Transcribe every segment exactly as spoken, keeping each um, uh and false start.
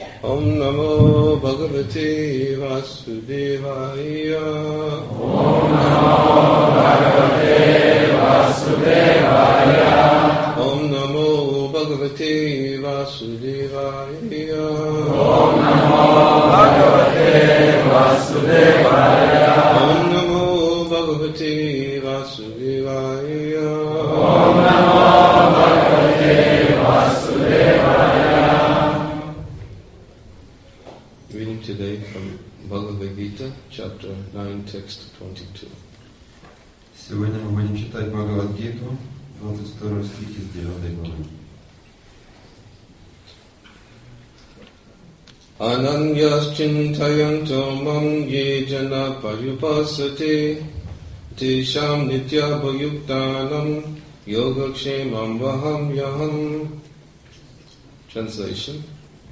Om Namo Bhagavate Vasudevaya. Om Namo Bhagavate Vasudevaya. Om Namo Bhagavate Vasudevaya. Om Namo Bhagavate Vasudevaya. Om Namo Bhagavate Vasudevaya. Om Namo Bhagavate Vasudevaya. Reading today from Bhagavad Gita, chapter nine, text twenty-two. Сегодня мы будем читать Бхагавад-гиту, двадцать второй стих из девятой главы. Ananyaschintayanto mam ye jana parupasate tesham nityabhayuktanam yogakshemam vaham yaham. Translation.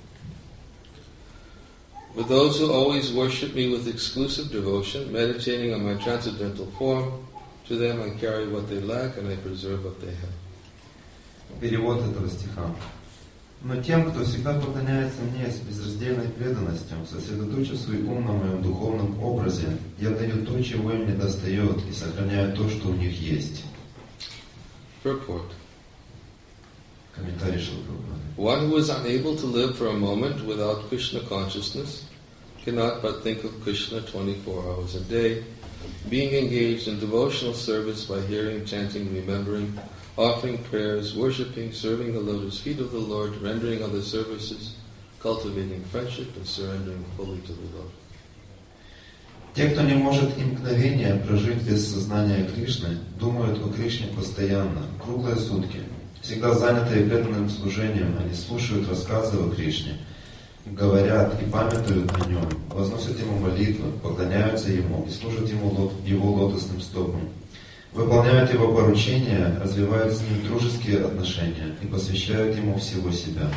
With those who always worship me with exclusive devotion, meditating on my transcendental form, to them I carry what they lack and I preserve what they have. Перевод этого стиха. Но тем, кто всегда поклоняется мне с безраздельной преданностью, сосредоточив свой ум на моем духовном образе, я даю то, чего им не достает, и сохраняю то, что у них есть. Purport. Комментарий Шрила Прабхупады. One who is unable to live for a moment without Krishna consciousness cannot but think of Krishna twenty-four hours a day, being engaged in devotional service by hearing, chanting, remembering, offering prayers, worshipping, serving the lotus feet of the Lord, rendering other services, cultivating friendship and surrendering fully to the Lord. Те, кто не может и мгновения прожить без сознания Кришны, думают о Кришне постоянно, круглые сутки. Всегда занятые преданным служением, они слушают рассказы о Кришне, говорят и памятуют о Нем, возносят Ему молитвы, поклоняются Ему и служат Ему Его лотосным стопам. Выполняют Его поручения, развивают с Ним дружеские отношения и посвящают Ему всего себя.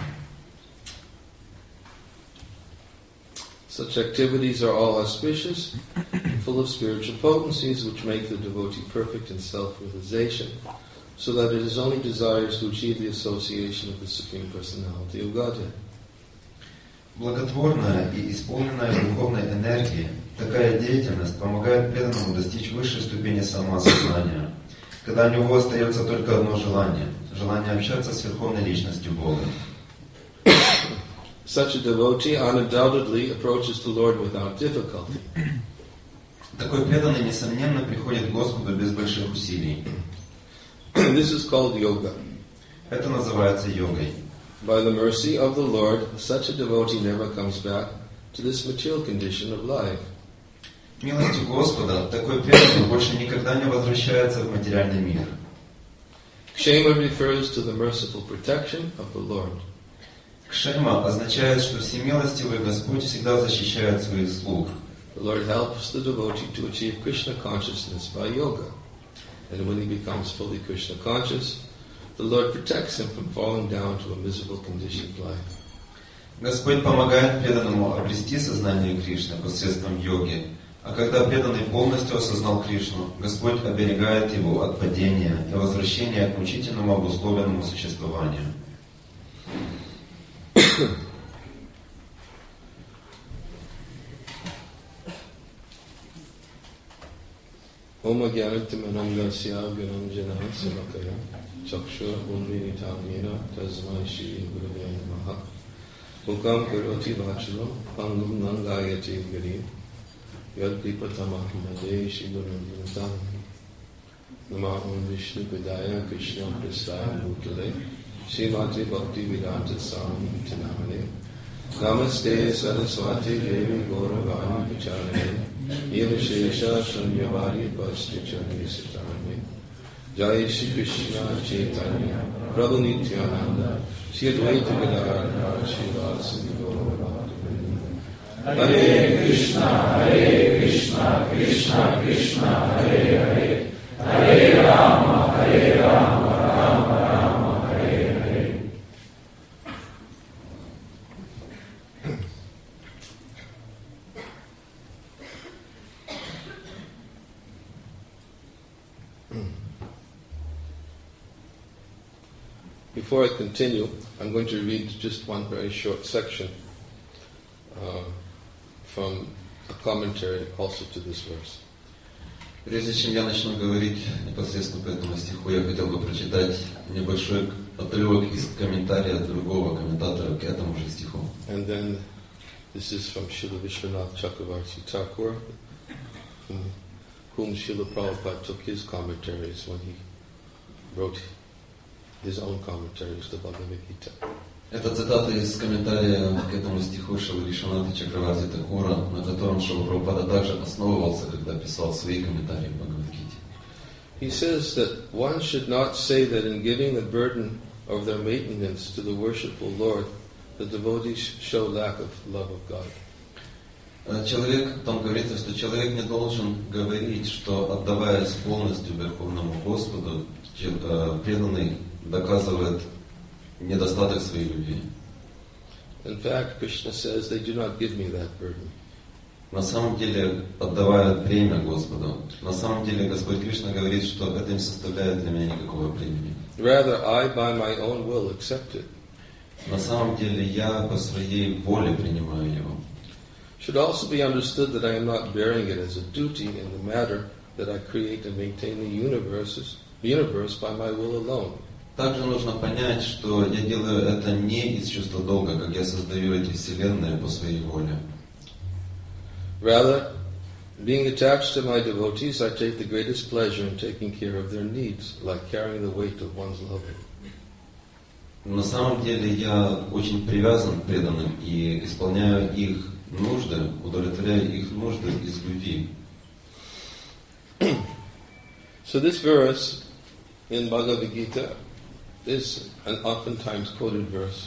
Such activities are all auspicious, full of spiritual potencies which make the devotee perfect in self-realization, so that it is only desires to achieve the association of the Supreme Personality of Godhead. Благотворная и исполненная духовной энергии, такая деятельность помогает преданному достичь высшей ступени самоосознания, когда у него остается только одно желание – желание общаться с Верховной Личностью Бога. Such a devotee undoubtedly approaches the Lord without difficulty. Такой преданный, несомненно, приходит к Господу без больших усилий. This is called yoga. Это называется йогой. By the mercy of the Lord, such a devotee never comes back to this material condition of life. Милостью Господа такой преданный больше никогда не возвращается в материальный мир. Kshema refers to the merciful protection of the Lord. Кшема означает, что всемилостивый Господь всегда защищает своих слуг. The Lord helps the devotee to achieve Krishna consciousness by yoga. And when he becomes fully Krishna conscious, the Lord protects him from falling down to a miserable condition of life. Господь помогает преданному обрести сознание Кришны посредством йоги, а когда преданный полностью осознал Кришну, Господь оберегает его от падения и возвращения к мучительному обусловленному существованию. Om Agyanatimanangasya Gyananjana Savakaya Chakshura Bhuminitamina Tasmai Shri Gurave Namaha Mukam Karoti Vachalam Pangum Nangayati Garim Yad Kripatamah Made Shri Gurave Nama Om Vishnu Padaya Krishna Prastaya Mutale Srimati Bhakti Vedanta Swami Tinamane Namaste Saraswati Devi Gauravani Pacharane Eva Shesha Shanyavari Pasti Chani Sitani Jai Shri Krishna Chaitanya Prabhu Nityananda Shri Advaita Gadadhara Shri Vasudeva Gauravani Hare Krishna Hare Krishna Krishna Krishna Hare Hare Hare Rama Hare Rama Rama Rama Hare Hare. Before I continue, I'm going to read just one very short section uh, from a commentary also to this verse. Прежде чем я начну говорить непосредственно по этому стиху, я хотел бы прочитать небольшой отрывок из комментария другого комментатора к этому же стиху. And then this is from Srila Vishwanath Chakravarti Thakur, whom, whom Srila Prabhupada took his commentaries when he wrote his own commentaries to Bhagavad Gita. Это цитата из комментария к этому стиху Шрилы Вишванатха Чакраварти Такура, на котором Шрила Прабхупада также основывался, когда писал свои комментарии в Бхагавад-гите. He says that one should not say that in giving the burden of their maintenance to the worshipful Lord, the devotees show lack of love of God. Человек, там говорится, что человек не должен говорить, что отдаваясь полностью Верховному Господу, преданный доказывает недостаток своей любви. In fact, Krishna says, they do not give me that burden. На самом деле, отдавая бремя Господу, на самом деле Господь Кришна говорит, что это не составляет для меня никакого бремени. Rather, I by my own will accept it. На самом деле, я по своей воле принимаю его. Should also be understood that I am not bearing it as a duty in the matter that I create and maintain the universes, the universe by my will alone. Также нужно понять, что я делаю это не из чувства долга, как я создаю эти вселенные по своей воле. Rather, being attached to my devotees, I take the greatest pleasure in taking care of their needs, like carrying the weight of one's loving. На самом деле я очень привязан к преданным и исполняю их нужды, удовлетворяю их нужды из любви. So this verse in Bhagavad Gita is an oftentimes quoted verse.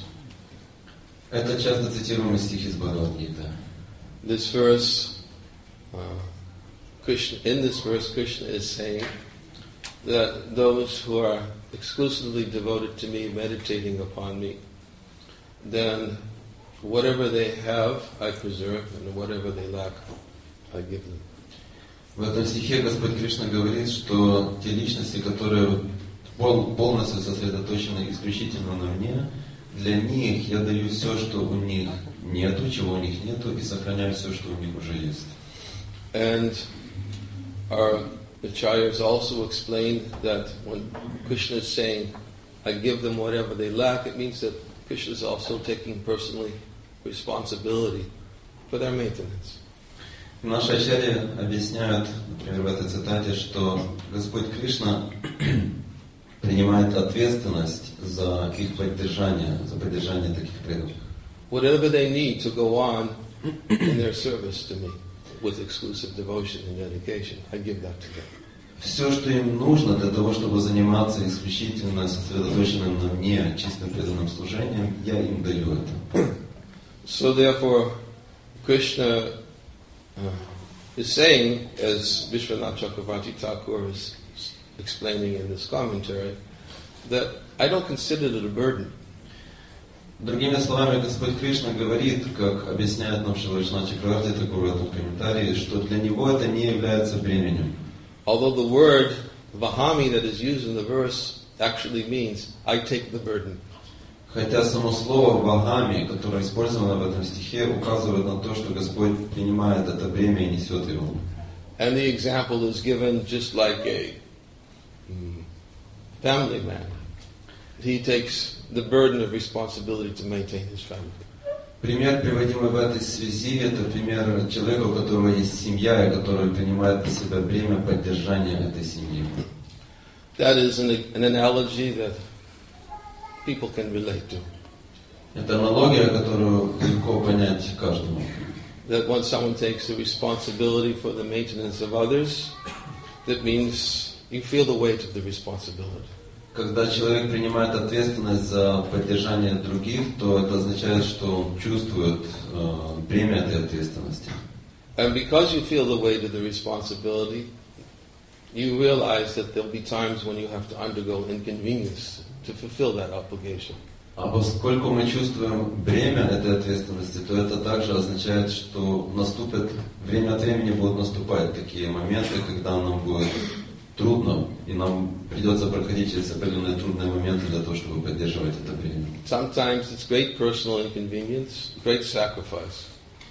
Это часто цитируемый стих из Бхагавад-гиты. This verse, uh, Krishna, in this verse, Krishna is saying that those who are exclusively devoted to me, meditating upon me, then whatever they have, I preserve, and whatever they lack, I give them. В этом стихе Господь Кришна говорит, что те личности, которые полностью сосредоточены исключительно на мне, для них я даю все, что у них нету, чего у них нету, и сохраняю все, что у них уже есть. And our acharyas also explained that when Krishna is saying, I give them whatever they lack, it means that Krishna is also taking personally responsibility for their maintenance. Наши ачарьи объясняют, например, в этой цитате, что Господь Кришна принимает ответственность за их поддержание, за поддержание таких преданных. Whatever they need to go on in their service to me with exclusive devotion and dedication, I give that to them. Все, что им нужно для того, чтобы заниматься исключительно сосредоточенным на мне, чистым преданным служением, я им даю это. So therefore, Krishna uh, is saying, as Vishwanath Chakravarti Thakur is explaining in this commentary, that I don't consider it a burden. Другими словами, Господь Кришна говорит, как объясняет нам Шрила Вишванатха Чакраварти Тхакур в этом комментарии, что для него это не является бременем. Although the word vahami that is used in the verse actually means I take the burden. Хотя само слово «вагами», которое использовано в этом стихе, указывает на то, что Господь принимает это бремя и несет его. And the example is given just like a family man. He takes the burden of responsibility to maintain his family. Пример, приводимый в этой связи, это пример человека, у которого есть семья, и который принимает на себя бремя поддержания этой семьи. That is an, an analogy that people can relate to. Это аналогия, которую легко понять каждому. That when someone takes the responsibility for the maintenance of others, that means you feel the weight of the responsibility. Когда человек принимает ответственность за поддержание других, то это означает, что он чувствует э, бремя этой ответственности. And because you feel the weight of the responsibility, you realize that there'll be times when you have to undergo inconvenience to fulfill that obligation. А поскольку мы чувствуем бремя этой ответственности, то это также означает, что наступит, время от времени будут наступать такие моменты, когда нам будет трудно, и нам придется проходить через определенные трудные моменты для того, чтобы поддерживать это бремя. Sometimes it's great personal inconvenience, great sacrifice.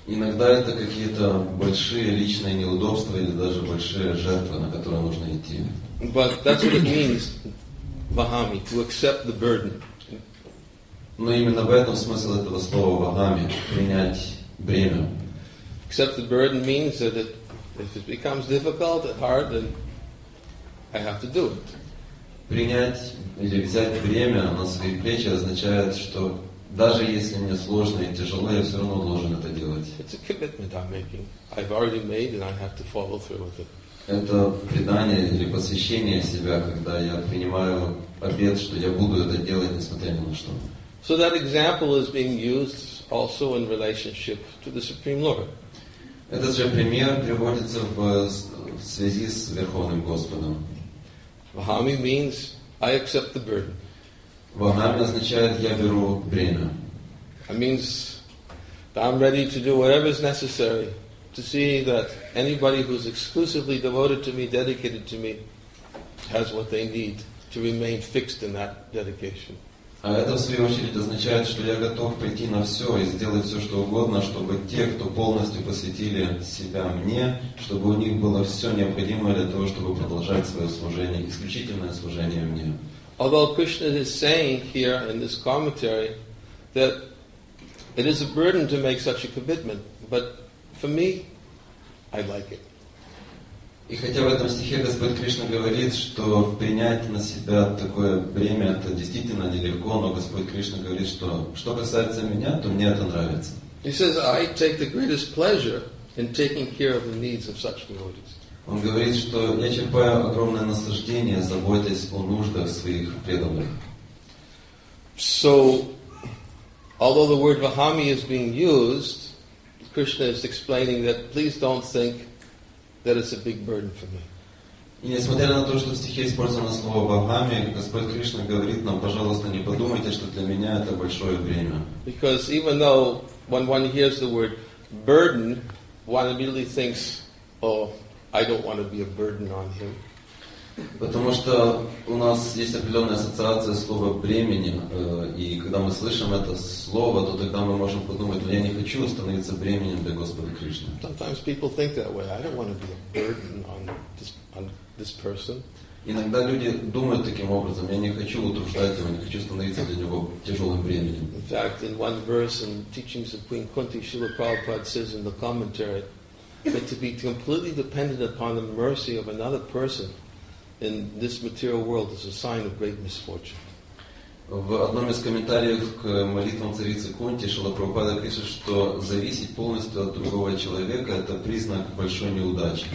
Иногда это какие-то большие личные неудобства или даже большие жертвы, на которые нужно идти. But that's what it means, vahami, to accept the burden. Но именно в этом смысл этого слова вахами, принять бремя. Accept the burden means that it, if it becomes difficult and hard, then I have to do it. Принять или взять бремя на свои плечи означает, что даже если мне сложно и тяжело, я все равно должен это делать. It's a commitment I'm making. I've already made, and I have to follow through with it. Это предание или посвящение себя, когда я принимаю обет, что я буду это делать, несмотря ни на что. So that example is being used also in relationship to the Supreme Lord. Этот же пример приводится в, в связи с Верховным Господом. Vahami means I accept the burden. Вахами означает «я беру бремя». It means that I'm ready to do whatever is necessary to see that anybody who's exclusively devoted to me, dedicated to me, has what they need to remain fixed in that dedication. А это, в свою очередь, означает, что я готов пойти на все и сделать все, что угодно, чтобы те, кто полностью посвятили себя мне, чтобы у них было все необходимое для того, чтобы продолжать свое служение, исключительное служение мне. Although Krishna is saying here in this commentary that it is a burden to make such a commitment, but for me, I like it. И хотя в этом стихе Господь Кришна говорит, что принять на себя такое бремя, это действительно нелегко, но Господь Кришна говорит, что что касается меня, то мне это нравится. He says, I take the greatest pleasure in taking care of the needs of such devotees. Он говорит, что я черпаю огромное наслаждение, заботясь о нуждах своих преданных. So, although the word vahami is being used, Krishna is explaining that please don't think that it's a big burden for me. И несмотря на то, что в стихе использовано слово «вахами», Господь Кришна говорит нам, пожалуйста, не подумайте, что для меня это большое бремя. Because even though when one hears the word burden, one immediately thinks, oh, I don't want to be a burden on him. Потому что у нас есть определенная ассоциация слова «бремени», и когда мы слышим это слово, то тогда мы можем подумать, ну я не хочу становиться бременем для Господа Кришны. Sometimes people think that way. I don't want to be a burden on this, on this person. Иногда люди думают таким образом, я не хочу утруждать его, не хочу становиться для него тяжелым бременем. In fact, in one verse in Teachings of Queen Kunti, Srila Prabhupada says in the commentary that to be completely dependent upon the mercy of another person in this material world is a sign of great misfortune. В одном из комментариев к молитвам царицы Кунти Шрила Прабхупада пишет, что зависеть полностью от другого человека – это признак большой неудачи.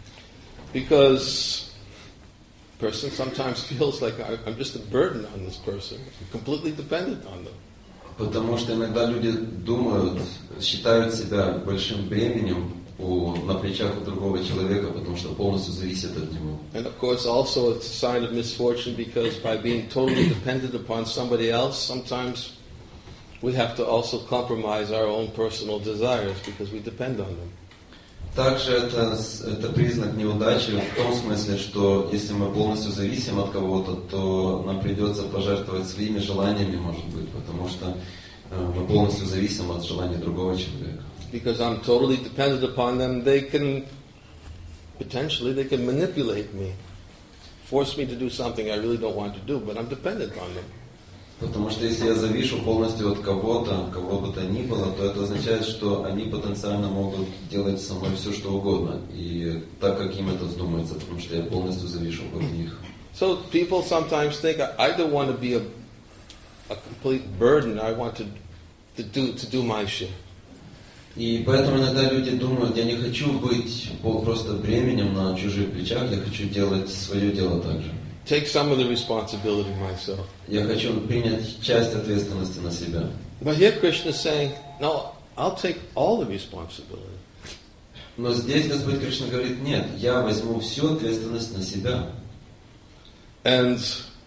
Because a person sometimes feels like I'm just a burden on this person, I'm completely dependent on them. Потому что иногда люди думают, считают себя большим бременем у, на плечах у другого человека, потому что полностью зависят от него. And of course also it's a sign of misfortune because by being totally dependent upon somebody else, sometimes we have to also compromise our own personal desires because we depend on them. Также это, это признак неудачи в том смысле, что если мы полностью зависим от кого-то, то нам придется пожертвовать своими желаниями, может быть, потому что э, мы полностью зависим от желаний другого человека. Because I'm totally dependent upon them, they can, potentially, they can manipulate me, force me to do something I really don't want to do, but I'm dependent on them. Потому что если я завишу полностью от кого-то, кого бы то ни было, то это означает, что они потенциально могут делать со мной все, что угодно. И так, как им это вздумается, потому что я полностью завишу от них. So people sometimes think, I don't want to be a, a complete burden, I want to, to, do, to do my share. И поэтому иногда люди думают, я не хочу быть просто бременем на чужих плечах, я хочу делать свое дело также. Take some of the responsibility myself. Я хочу принять часть ответственности на себя. But here Krishna is saying, no, I'll take all the responsibility. Но здесь Господь Кришна говорит, нет, я возьму всю ответственность на себя. And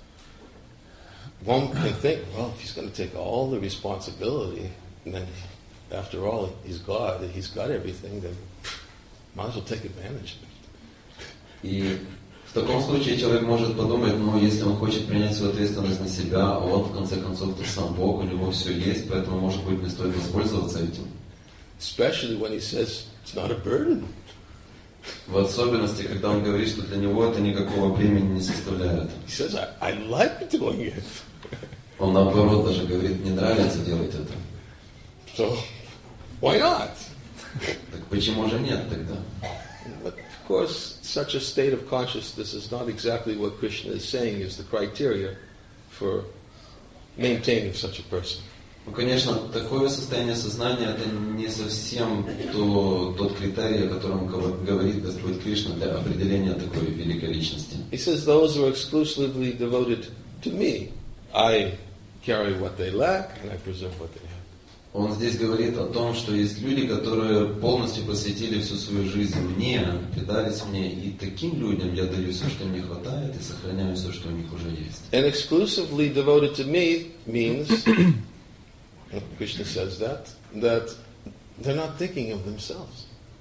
one can think, well, if he's going to take all the responsibility, and then after all, he's God, he's got everything, then might as well take advantage of it. И в таком случае человек может подумать, ну, если он хочет принять свою ответственность на себя, а он, в конце концов, то сам Бог, у него все есть, поэтому, может быть, не стоит воспользоваться этим. especially when he says it's not a burden. В особенности, когда он говорит, что для него это никакого бремени не составляет. He says, I, I like doing it. Он наоборот даже говорит, мне нравится делать это. So, why not? Так почему же нет тогда? But of course, such a state of consciousness is not exactly what Krishna is saying is the criteria for maintaining such a person. Ну, конечно, такое состояние сознания это не совсем то, тот критерий, о котором говорит Господь Кришна для определения такой великой личности. He says, those who are exclusively devoted to me, I carry what they lack and I preserve what they have. Он здесь говорит о том, что есть люди, которые полностью посвятили всю свою жизнь мне, предались мне, и таким людям я даю все, что им не хватает, и сохраняю все, что у них уже есть. And exclusively devoted to me means, Krishna says that, that they're not thinking of themselves.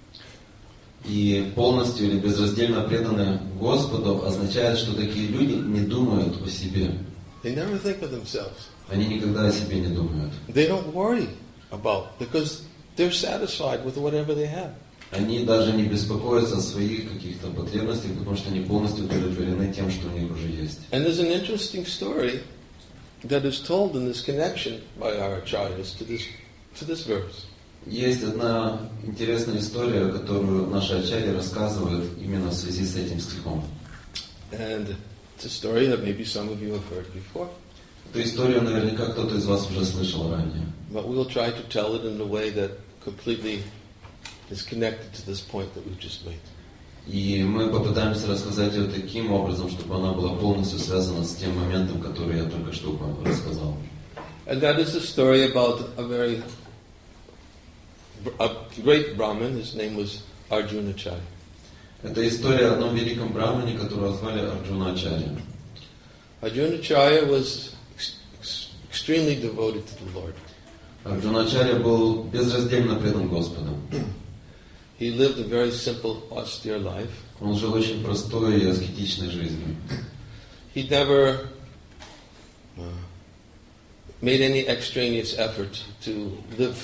И полностью или безраздельно преданы Господу означает, что такие люди не думают о себе. They never think of themselves. Они никогда о себе не думают. They don't worry about, because they're satisfied with whatever they have. Они даже не беспокоятся о своих каких-то потребностях, потому что они полностью удовлетворены тем, что у них уже есть. And there's an interesting story that is told in this connection by our acharyas to this, to this verse. Есть одна интересная история, которую наши ачарьи рассказывают именно в связи с этим стихом. And it's a story that maybe some of you have heard before. Эту историю наверняка кто-то из вас уже слышал ранее. But we'll try to tell it in a way that completely is connected to this point that we've just made. И мы попытаемся рассказать ее таким образом, чтобы она была полностью связана с тем моментом, который я только что рассказал. And that is a story about a very a great Brahmin. His name was Arjunacharya. Это история о одном великом брамане, которого звали Арджуначарья. Arjunacharya was ex- ex- extremely devoted to the Lord. Арджуначарья был безраздельно предан Господу. He lived a very simple, austere life. Он жил очень простой и аскетичной жизнью. He never uh, made any extraneous effort to live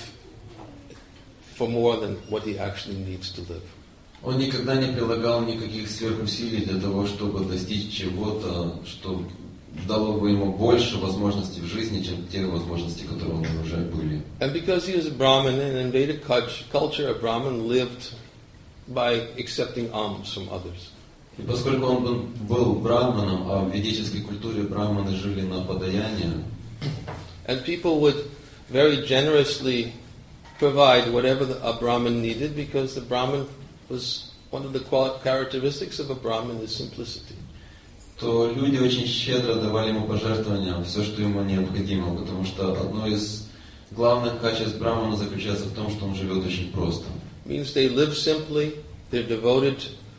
for more than what he actually needs to live. Он никогда не прилагал никаких сверхусилий для того, чтобы достичь чего-то, что дало бы ему больше возможностей в жизни, чем те возможности, которые у него уже были. And because he was a Brahmin, in Vedic culture, a Brahmin lived by accepting alms from others. И поскольку он был браманом, а в ведической культуре браманы жили на подаяние, and people would very generously provide whatever the, a Brahmin needed, because the Brahmin was one of the characteristics of a Brahmin is simplicity. то люди очень щедро давали ему пожертвования, все, что ему необходимо, потому что одно из главных качеств брамана заключается в том, что он живет очень просто. Means they live simply, they're devoted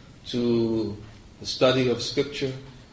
to the study of scripture.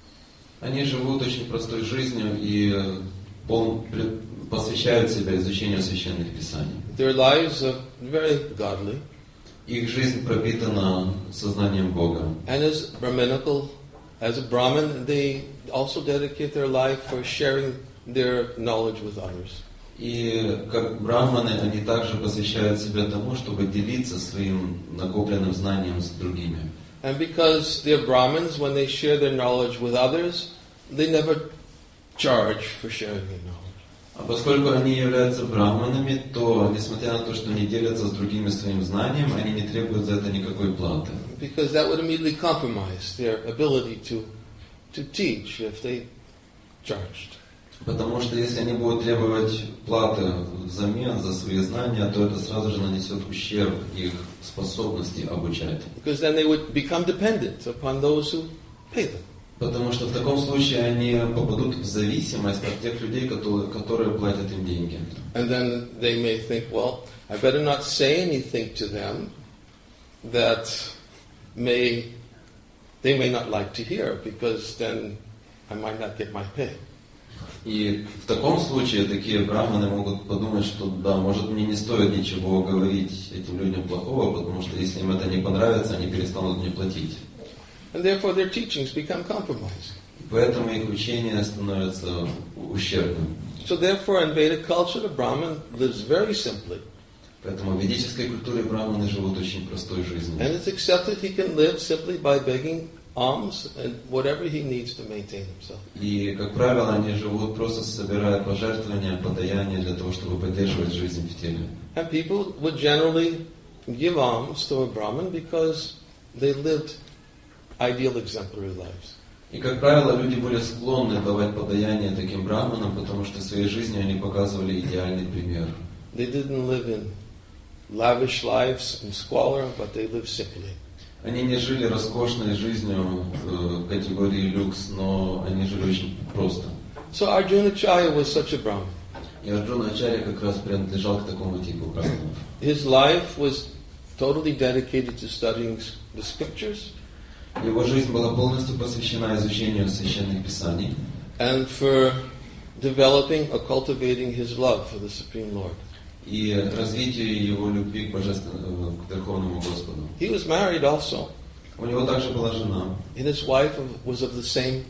Они живут очень простой жизнью и пол, посвящают себя изучению священных писаний. Their lives are very godly. Их жизнь пропитана сознанием Бога. And as Brahminical, as a Brahmin, they also dedicate their life for sharing their knowledge with others. И как браманы, они также посвящают себя тому, чтобы делиться своим накопленным знанием с другими. And because they're Brahmins, when they share their knowledge with others, they never charge for sharing their knowledge. А поскольку они являются браманами, то, несмотря на то, что они делятся с другими своим знанием, они не требуют за это никакой платы. Because that would immediately compromise their ability to, to teach if they charged. Потому что если они будут требовать платы взамен за свои знания, то это сразу же нанесет ущерб их способности обучать. Because then they would become dependent upon those who pay them. Потому что в таком случае они попадут в зависимость от тех людей, которые, которые платят им деньги. And then they may think, well, I better not say anything to them that may they may not like to hear, because then I might not get my pay. И в таком случае такие браманы могут подумать, что да, может мне не стоит ничего говорить этим людям плохого, потому что если им это не понравится, они перестанут мне платить. And therefore their teachings become compromised. Поэтому их учение становится ущербным. So therefore in Vedic culture the Brahmin lives very simply. Поэтому в ведической культуре браманы живут очень простой жизнью. And it's accepted he can live simply by begging alms and whatever he needs to maintain himself. И, как правило, они живут просто собирая пожертвования, подаяния для того, чтобы поддерживать жизнь в теле. And people would generally give alms to a Brahmin because they lived ideal exemplary lives. И, как правило, люди были склонны давать подаяние таким браманам, потому что в своей жизни они показывали идеальный пример. They didn't live in lavish lives and squalor, but they lived simply. Они не жили роскошной жизнью э, категории люкс, но они жили очень просто. So Arjunacharya was such a Brahmin. И Арджуна-ачарья как раз принадлежал к такому типу браманов. His life was totally dedicated to studying the scriptures Его жизнь была полностью посвящена изучению священных писаний and for developing or cultivating his love for the Supreme Lord. и развитию его любви к божественному, к Верховному Господу. He was married also, У него также была жена, and his wife was of the same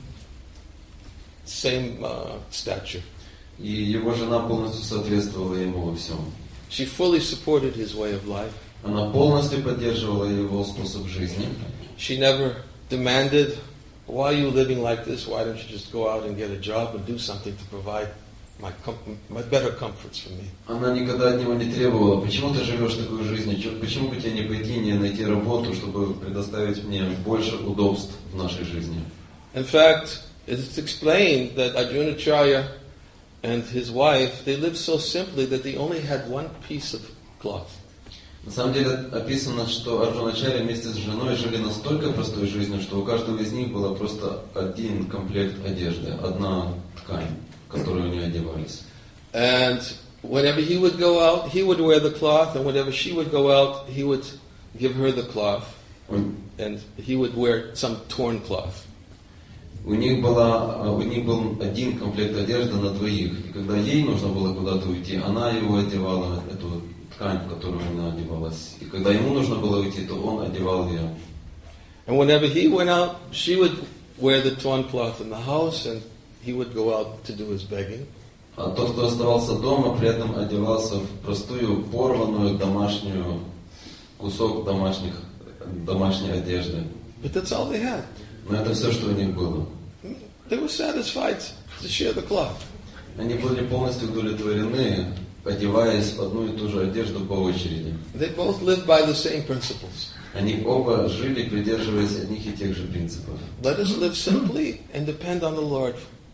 same uh, stature. и его жена полностью соответствовала ему во всем. She fully supported his way of life. Она полностью поддерживала его способ жизни. She never demanded, why are you living like this? Why don't you just go out and get a job and do something to provide my, com- my better comforts for me? Она никогда от него не требовала, почему ты живешь такой жизнью, чё- почему бы тебе не пойти, не найти работу, чтобы предоставить мне больше удобств в нашей жизни. In fact, it's explained that Arjunacharya and his wife, they lived so simply that they only had one piece of cloth. На самом деле описано, что Арджуначарья вместе с женой жили настолько простой жизнью, что у каждого из них было просто один комплект одежды, одна ткань, в которую они одевались. And whenever he would go out, he would wear the cloth, and whenever she would go out, he would give her the cloth, and he would wear some torn cloth. У них, была, у них был один комплект одежды на двоих, и когда ей нужно было куда-то уйти, она его одевала, эту ткань, в которую она одевалась. И когда ему нужно было уйти, то он одевал ее. And whenever he went out, she would wear the torn cloth in the house, and he would go out to do his begging. А тот, кто оставался дома, при этом одевался в простую, порванную домашнюю, кусок домашних, домашней одежды. But that's all they had. Но это все, что у них было. They were satisfied to share the cloth. Они были полностью удовлетворены, одеваясь в одну и ту же одежду по очереди. They both lived by the same principles. Они оба жили, придерживаясь одних и тех же принципов. Let us live simply and depend on the Lord.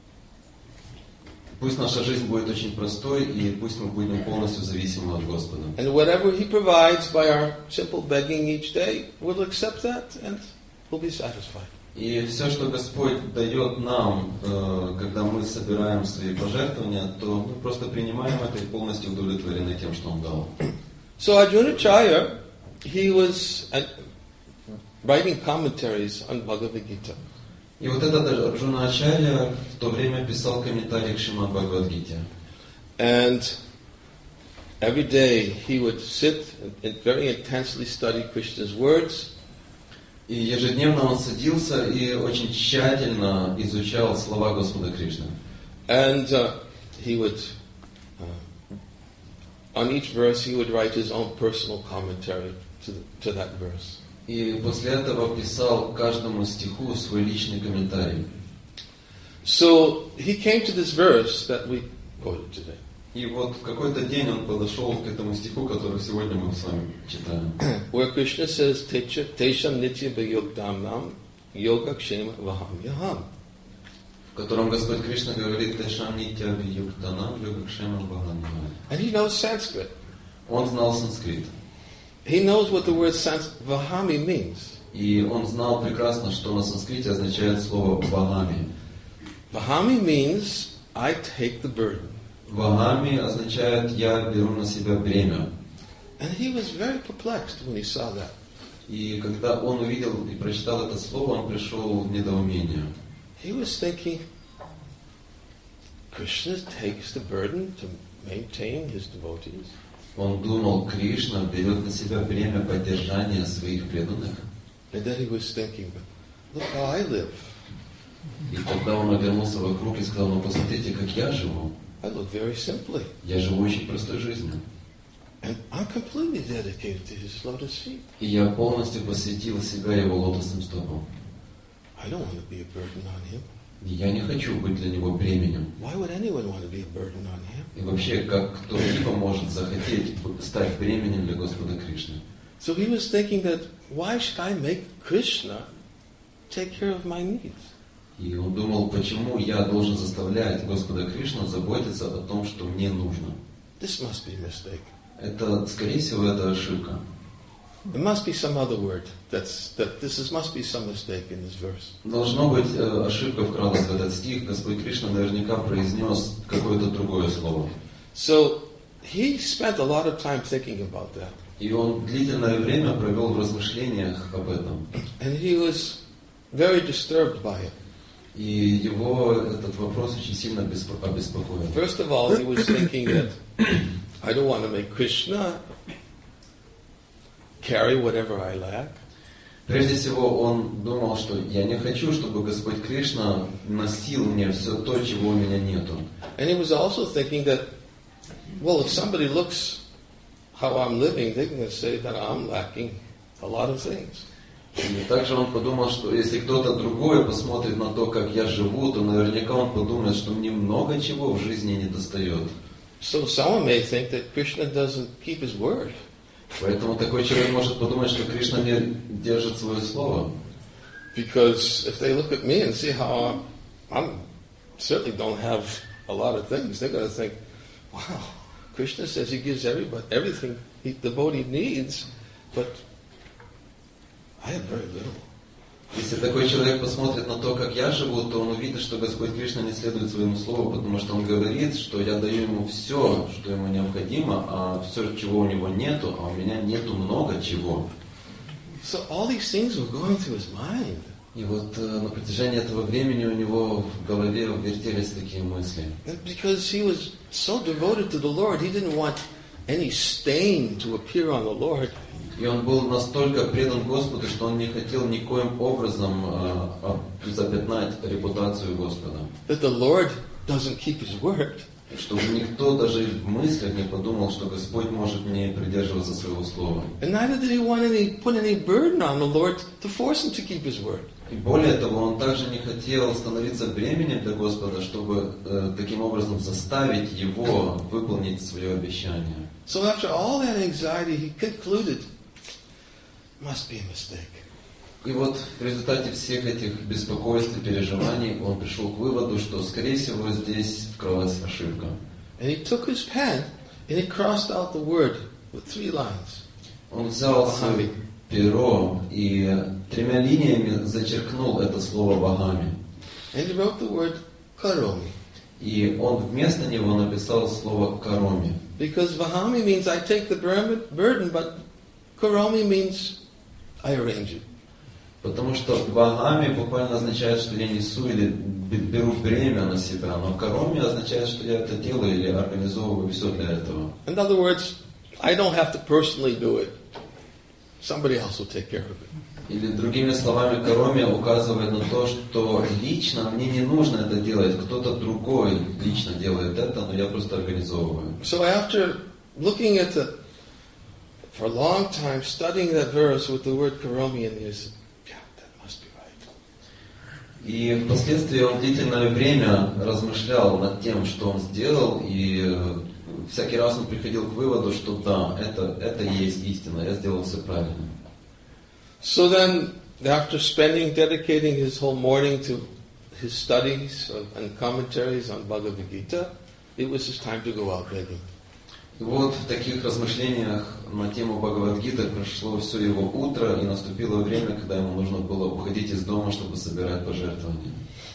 Пусть наша жизнь будет очень простой, и пусть мы будем полностью зависимы от Господа. And whatever He provides by our simple begging each day, we'll accept that and we'll be satisfied. И все, что Господь дает нам, когда мы собираем свои пожертвования, то мы просто принимаем это и полностью удовлетворены тем, что Он дал. So Arjunacharya, he was uh, writing commentaries on Bhagavad Gita. И вот этот Арджуна-ачарья в то время писал комментарий к Шримад Бхагавад-гите. And every day he would sit and very intensely study Krishna's words. И ежедневно он садился и очень тщательно изучал слова Господа Кришны. And uh, he would, uh, on each verse, he would write his own personal commentary to, the, to that verse. И после этого писал каждому стиху свой личный комментарий. So he came to this verse that we quoted today. И вот в какой-то день он подошел к этому стиху, который сегодня мы с вами читаем. Where Krishna says, Tesham nitya bhayogdam nam yogakshema vaham yaham. В котором Господь Кришна говорит «Тешам нитя вьюктанам йогакшемам бхагаван». And he knows Sanskrit. Он знал санскрит. He knows what the word sans- vahami means. И он знал прекрасно, что на санскрите означает слово «вагами». Vahami means, I take the burden. «Вагами» означает «я беру на себя бремя». And he was very perplexed when he saw that. И когда он увидел и прочитал это слово, он пришел в недоумение. He was thinking, Krishna takes the burden to maintain his devotees. Он думал, Кришна берет на себя бремя поддержания своих преданных. And then he was thinking, look how I live. И тогда он обернулся вокруг и сказал, ну посмотрите, как я живу. I live very simply. Я живу очень простой жизнью. And I'm completely dedicated to his lotus feet. И я полностью посвятил себя его лотосным стопам. I don't want to be a burden on him. И я не хочу быть для него бременем. Why would anyone want to be a burden on him? И вообще, как кто-либо может захотеть стать бременем для Господа Кришны. So he was thinking that, why should I make Krishna take care of my needs? И он думал, почему я должен заставлять Господа Кришну заботиться о том, что мне нужно. This must be a mistake. Это, скорее всего, это ошибка. There must be some other word. That's, that this is, must be some mistake in this verse. Должно быть, э, ошибка вкралась в этот стих. Господь Кришна наверняка произнес какое-то другое слово. So he spent a lot of time thinking about that. И он длительное время провел в размышлениях об этом. And he was very disturbed by it. И его этот вопрос очень сильно обеспокоил. First of all, he was thinking that I don't want to make Krishna carry whatever I lack. Прежде всего, он думал, что я не хочу, чтобы Господь Кришна носил мне все то, чего у меня нету. And he was also thinking that, well, if somebody looks how I'm living, they're going to say that I'm lacking a lot of things. И также он подумал, что если кто-то другой посмотрит на то, как я живу, то наверняка он подумает, что мне много чего в жизни не достает. So someone may think that Krishna doesn't keep his word. Поэтому такой человек может подумать, что Кришна не держит свое слово. Because if they look at me and see how I'm, I'm certainly don't have a lot of things, they're going to think, wow, Krishna says he gives everybody everything he, the devotee needs, but I have very little. Если такой человек посмотрит на то, как я живу, то он увидит, что Господь Кришна не следует своему слову, потому что он говорит, что я даю ему все, что ему необходимо, а все, чего у него нету, а у меня нету много чего. So all these things were going through his mind. И вот э, на протяжении этого времени у него в голове вертелись такие мысли. And because he was so devoted to the Lord, he didn't want any stain to appear on the Lord. И он был настолько предан Господу, что он не хотел никоим образом э, запятнать репутацию Господа. That the Lord doesn't keep his word. Чтобы никто даже в мыслях не подумал, что Господь может не придерживаться своего слова. And neither did he want any put any burden on the Lord to force him to keep his word. И более того, он также не хотел становиться бременем для Господа, чтобы э, таким образом заставить его выполнить свое обещание. So after all that anxiety, he concluded, must be a mistake. И вот в результате всех этих беспокойств и переживаний он пришел к выводу, что, скорее всего, здесь вкралась ошибка. And he took his pen and he crossed out the word with three lines. Он взял свое перо и тремя линиями зачеркнул это слово «богами». And he wrote the word karomi. И он вместо него написал слово «кароми». Because vahami means I take the burden, but karomi means I arrange it. Потому что «богами» буквально означает, что я несу или беру бремя на себя, но «кароми» означает, что я это делаю или организовываю все для этого. In other words, I don't have to personally do it. Somebody else will take care of it. Или другими словами, «кароми» указывает на то, что лично мне не нужно это делать, кто-то другой лично делает это, но я просто организовываю. So after looking at the, for a long time, studying that verse with the word karomi in there, he said, yeah, that must be right. И впоследствии он длительное время размышлял над тем, что он сделал, и всякий раз он приходил к выводу, что да, это, это и есть истина, я сделал все правильно. So then, after spending, dedicating his whole morning to his studies and commentaries on Bhagavad Gita, it was his time to go out begging. И вот в таких размышлениях на тему Бхагавад-гиты прошло все его утро, и наступило время, когда ему нужно было уходить из дома, чтобы собирать пожертвования.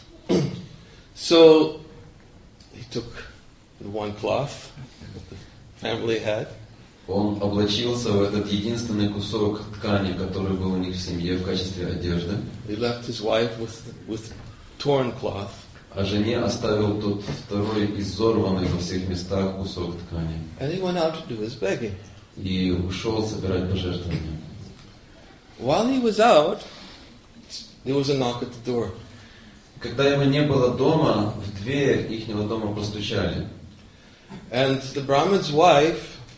So, he took the one cloth that the family had. Он облачился в этот единственный кусок ткани, который был у них в семье в качестве одежды. He left his wife with, with torn cloth. А жене оставил тот второй изорванный во всех местах кусок ткани. And he went out to do his begging. И ушел собирать пожертвования. While he was out, there was a knock at the door. Когда его не было дома, в дверь ихнего дома постучали. And the Brahman's wife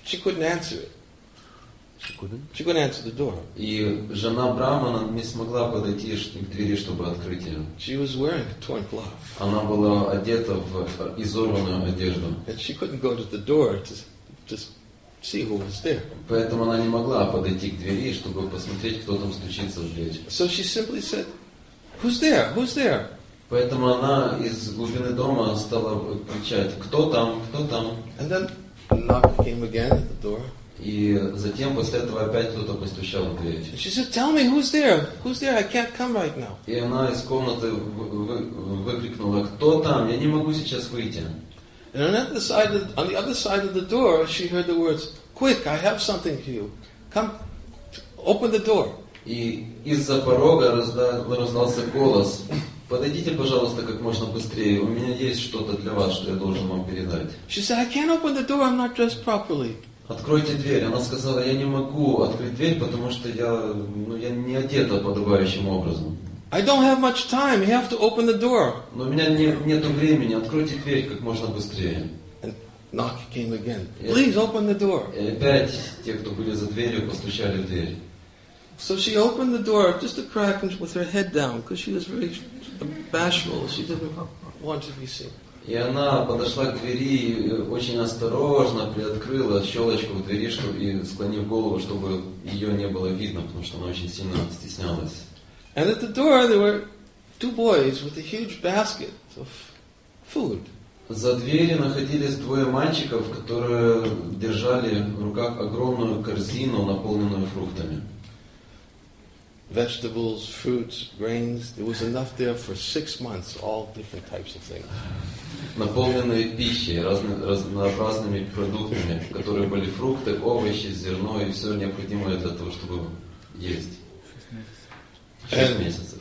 she couldn't answer it. She couldn't? She couldn't answer the door. И жена Брамана не смогла подойти к двери, чтобы открыть ее. She was wearing a torn cloth. Она была одета в изорванную одежду. And she couldn't go to the door to just see who was there. Поэтому она не могла подойти к двери, чтобы посмотреть, кто там стучится в дверь. So she simply said, "Who's there? Who's there?" Поэтому она из глубины дома стала кричать: «Кто там? Кто там?» And then a knock came again at the door. И затем после этого опять кто-то постучал в дверь. And she said, "Tell me, who's there? Who's there? I can't come right now." И она из комнаты вы- вы- выкрикнула: «Кто там? Я не могу сейчас выйти». And on the other side of, on the other side of the door, she heard the words, "Quick, I have something for you. Come, open the door." И из-за порога разда- раздался голос: «Подойдите, пожалуйста, как можно быстрее. У меня есть что-то для вас, что я должен вам передать». She said, "I can't open the door. I'm not dressed properly." «Откройте дверь». Она сказала: «Я не могу открыть дверь, потому что я, ну, я не одета подобающим образом. "I don't have much time. You have to open the door." Но у меня не, нету времени. Откройте дверь как можно быстрее». And knock came again. Yeah. "Please open the door." И опять те, кто были за дверью, постучали в дверь. So she opened the door, just a crack, and with her head down, because she was very bashful. She didn't want to be seen. И она подошла к двери и очень осторожно приоткрыла щелочку в двери, чтобы, и склонив голову, чтобы ее не было видно, потому что она очень сильно стеснялась. And at the door there were two boys with a huge basket of food. За дверью находились двое мальчиков, которые держали в руках огромную корзину, наполненную фруктами. Vegetables, fruits, grains. There was enough there for six months, all different types of things. Наполненные пищей, разно- разнообразными продуктами, в которые были фрукты, овощи, зерно и все необходимое для того, чтобы есть. Шесть And- месяцев.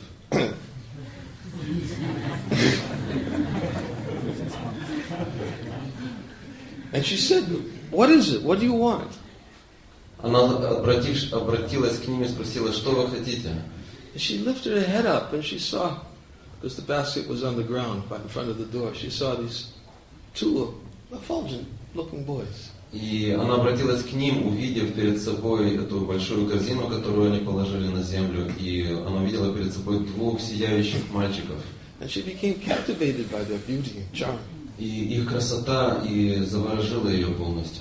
And she said, "What is it? What do you want?" Она, обративш- обратилась к ним и спросила: «Что вы хотите?» And she lifted her head up and she saw, because the basket was on the ground right in front of the door, she saw these two effulgent-looking boys. И она обратилась к ним, увидев перед собой эту большую корзину, которую они положили на землю, и она увидела перед собой двух сияющих мальчиков. And she became captivated by their beauty and charm. И их красота и заворожила ее полностью.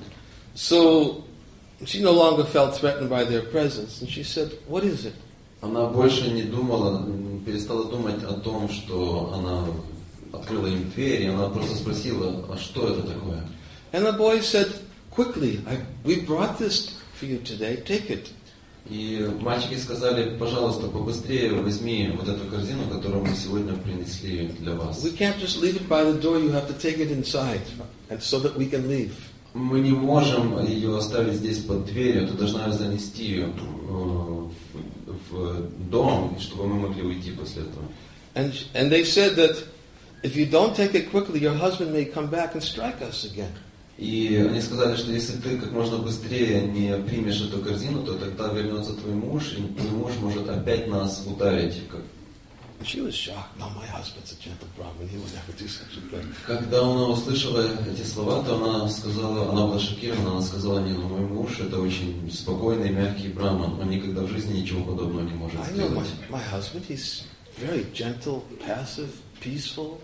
So she no longer felt threatened by their presence, and she said, "What is it?" Она больше не думала, м, перестала думать о том, что она открыла им дверь, и она просто спросила: «А что это такое?» And the boy said, "Quickly, I, we brought this for you today. Take it." И мальчики сказали: «Пожалуйста, побыстрее возьми вот эту корзину, которую мы сегодня принесли для вас. We can't just leave it by the door. You have to take it inside, and so that we can leave. Мы не можем ее оставить здесь под дверью, ты должна занести ее э, в, в дом, чтобы мы могли уйти после этого». And and they said that if you don't take it quickly, your husband may come back and strike us again. И они сказали, что если ты как можно быстрее не примешь эту корзину, то тогда вернется твой муж, и твой муж может опять нас ударить. Как- And she was shocked. No, my husband's a gentle Brahmin. He would never do such a thing. Когда она услышала эти слова, то она сказала, она была шокирована, она сказала: «Не, ну мой муж это очень спокойный, мягкий браман, он никогда в жизни ничего подобного не может I know my, сделать». my husband. He's very gentle, passive, peaceful.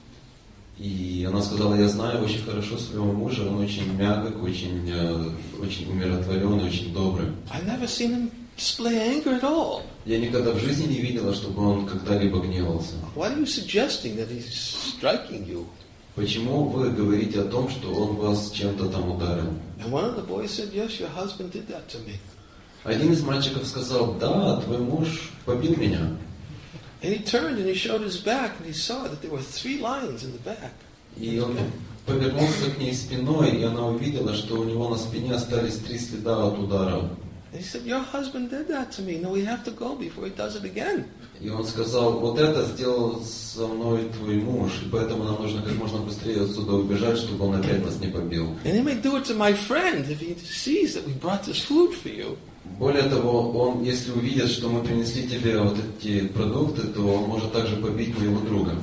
И она сказала: «Я знаю очень хорошо своего мужа, он очень мягок, очень, э, очень умиротворенный, очень добрый. I've never seen him display anger at all. Я никогда в жизни не видела, чтобы он когда-либо гневался. Why are you suggesting that he's striking you?" Почему вы говорите о том, что он вас чем-то там ударил?» And one of the boys said, "Yes, your husband did that to me." Один из мальчиков сказал: «Да, твой муж побил меня». And he turned and he showed his back and he saw that there were three lines in the back. И он повернулся к ней спиной, и она увидела, что у него на спине остались три следа от удара. And he said, "Your husband did that to me. No, we have to go before he does it again." И он сказал: «Вот это сделал со мной твой муж, и поэтому нам нужно как можно быстрее отсюда убежать, чтобы он опять нас не побил». And he may do it to my friend if he sees that we brought this food for you. Более того, он, если увидит, что мы принесли тебе вот эти продукты, то он может также побить моего друга.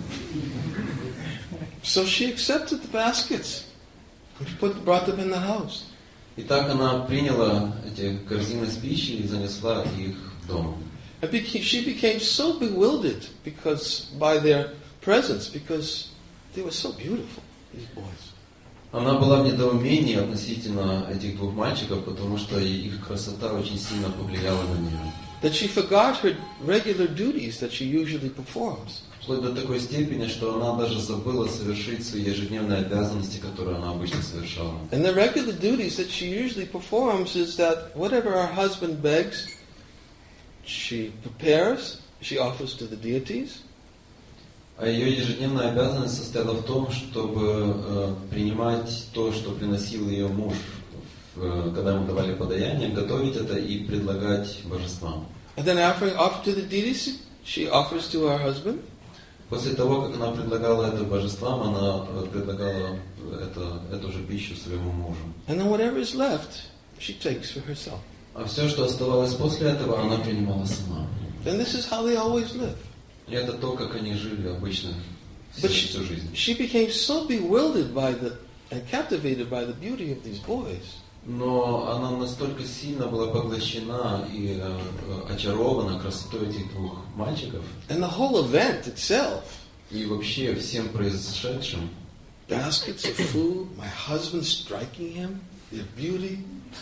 So she accepted the baskets and put, brought them in the house. И так она приняла эти корзины с пищей и занесла их в дом. And beca- she became so bewildered because by their presence, because they were so beautiful, these boys. Она была в недоумении относительно этих двух мальчиков, потому что их красота очень сильно повлияла на нее. That she forgot her regular duties that she usually performs. Вплоть до такой степени, что она даже забыла совершить свои ежедневные обязанности, которые она обычно совершала. And the regular duties that she usually performs is that whatever her husband begs, she prepares, she offers to the deities. А ее ежедневная обязанность состояла в том, чтобы э, принимать то, что приносил ее муж, в, когда ему давали подаяние, готовить это и предлагать божествам. And then after offer to the deities, she offers to her husband. После того, как она предлагала это божествам, она предлагала это, эту же пищу своему мужу. And then whatever is left, she takes for herself. А все, что оставалось после этого, она принимала сама. And this is how they always live. И это то, как они жили обычно всю, But she, всю жизнь. she became so bewildered by the and captivated by the beauty of these boys. Но она настолько сильно была поглощена и э, очарована красотой этих двух мальчиков. And the whole event itself. И вообще всем произошедшим. Baskets of food, my husband striking him, their beauty.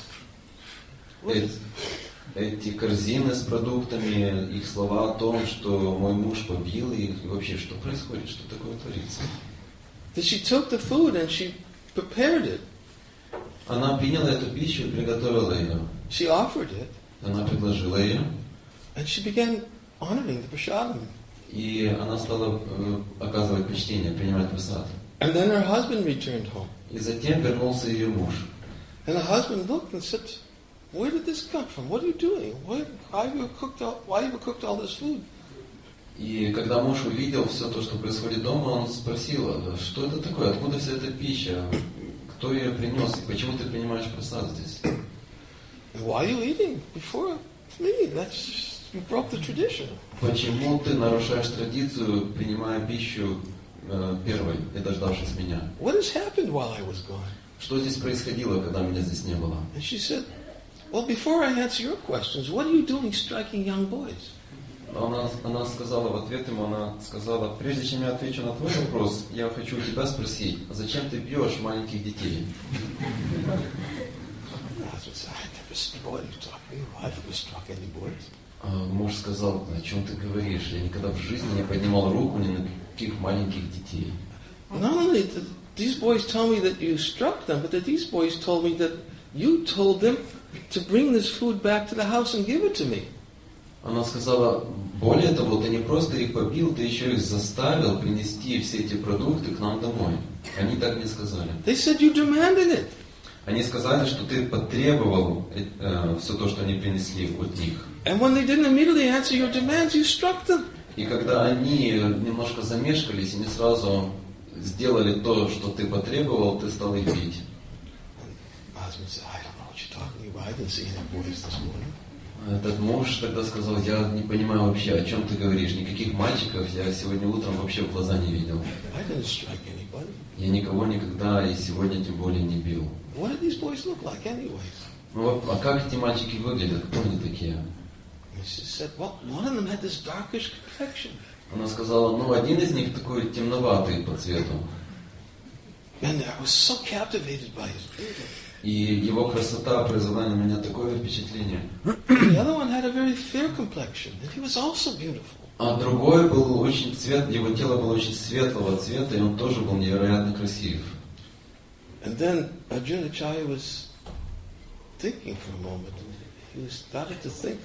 Эти, эти корзины с продуктами, их слова о том, что мой муж побил их. И вообще, что происходит, что такое творится. That she took the food and she prepared it. Она приняла эту пищу и приготовила ее. She offered it. Она предложила ее. And she began honoring the prasadam. И она стала э, оказывать почтение, принимать просад. And then her husband returned home. И затем вернулся ее муж. And the husband looked and said, "Where did this come from? What are you doing? Why, why have you cooked all, why have you cooked all this food?" И когда муж увидел все то, что происходит дома, он спросил, что это такое, откуда вся эта пища, кто ее принес, и почему ты принимаешь просад здесь? Why are you eating before me? That's you broke the tradition. Почему ты нарушаешь традицию, принимая пищу э, первой, не дождавшись меня? What has happened while I was gone? Что здесь происходило, когда меня здесь не было? And she said, "Well, before I answer your questions, what are you doing striking young boys?" Она, она сказала в ответ ему, она сказала, прежде чем я отвечу на твой вопрос, я хочу у тебя спросить, а зачем ты бьешь маленьких детей? А муж сказал, о чем ты говоришь? Я никогда в жизни не поднимал руку ни на каких маленьких детей. Not only did these boys tell me that you struck them, but that these boys told me that you told them to bring this food back to the house and give it to me. Она сказала, более того, ты не просто их побил, ты еще их заставил принести все эти продукты к нам домой. Они так не сказали. They said you demanded it. Они сказали, что ты потребовал э, все то, что они принесли от них. And when they didn't immediately answer your demands, you struck them. И когда они немножко замешкались и не сразу сделали то, что ты потребовал, ты стал их бить. Husband said, "I don't know what you're talking about. I didn't see any boys this morning." Этот муж тогда сказал, я не понимаю вообще, о чем ты говоришь. Никаких мальчиков я сегодня утром вообще в глаза не видел. I didn't strike anybody. Я никого никогда и сегодня тем более не бил. What did these boys look like anyways? Ну, а как эти мальчики выглядят? Кто они такие? And she said, well, one of them had this darkish complexion. Она сказала, ну, один из них такой темноватый по цвету. And I was so captivated by his beauty. И его красота произвела на меня такое впечатление. The other one had a very fair complexion, and he was also beautiful. А другой был очень цвет, его тело было очень светлого цвета, и он тоже был невероятно красив. And then Arjunacharya was thinking for a moment. He was starting to think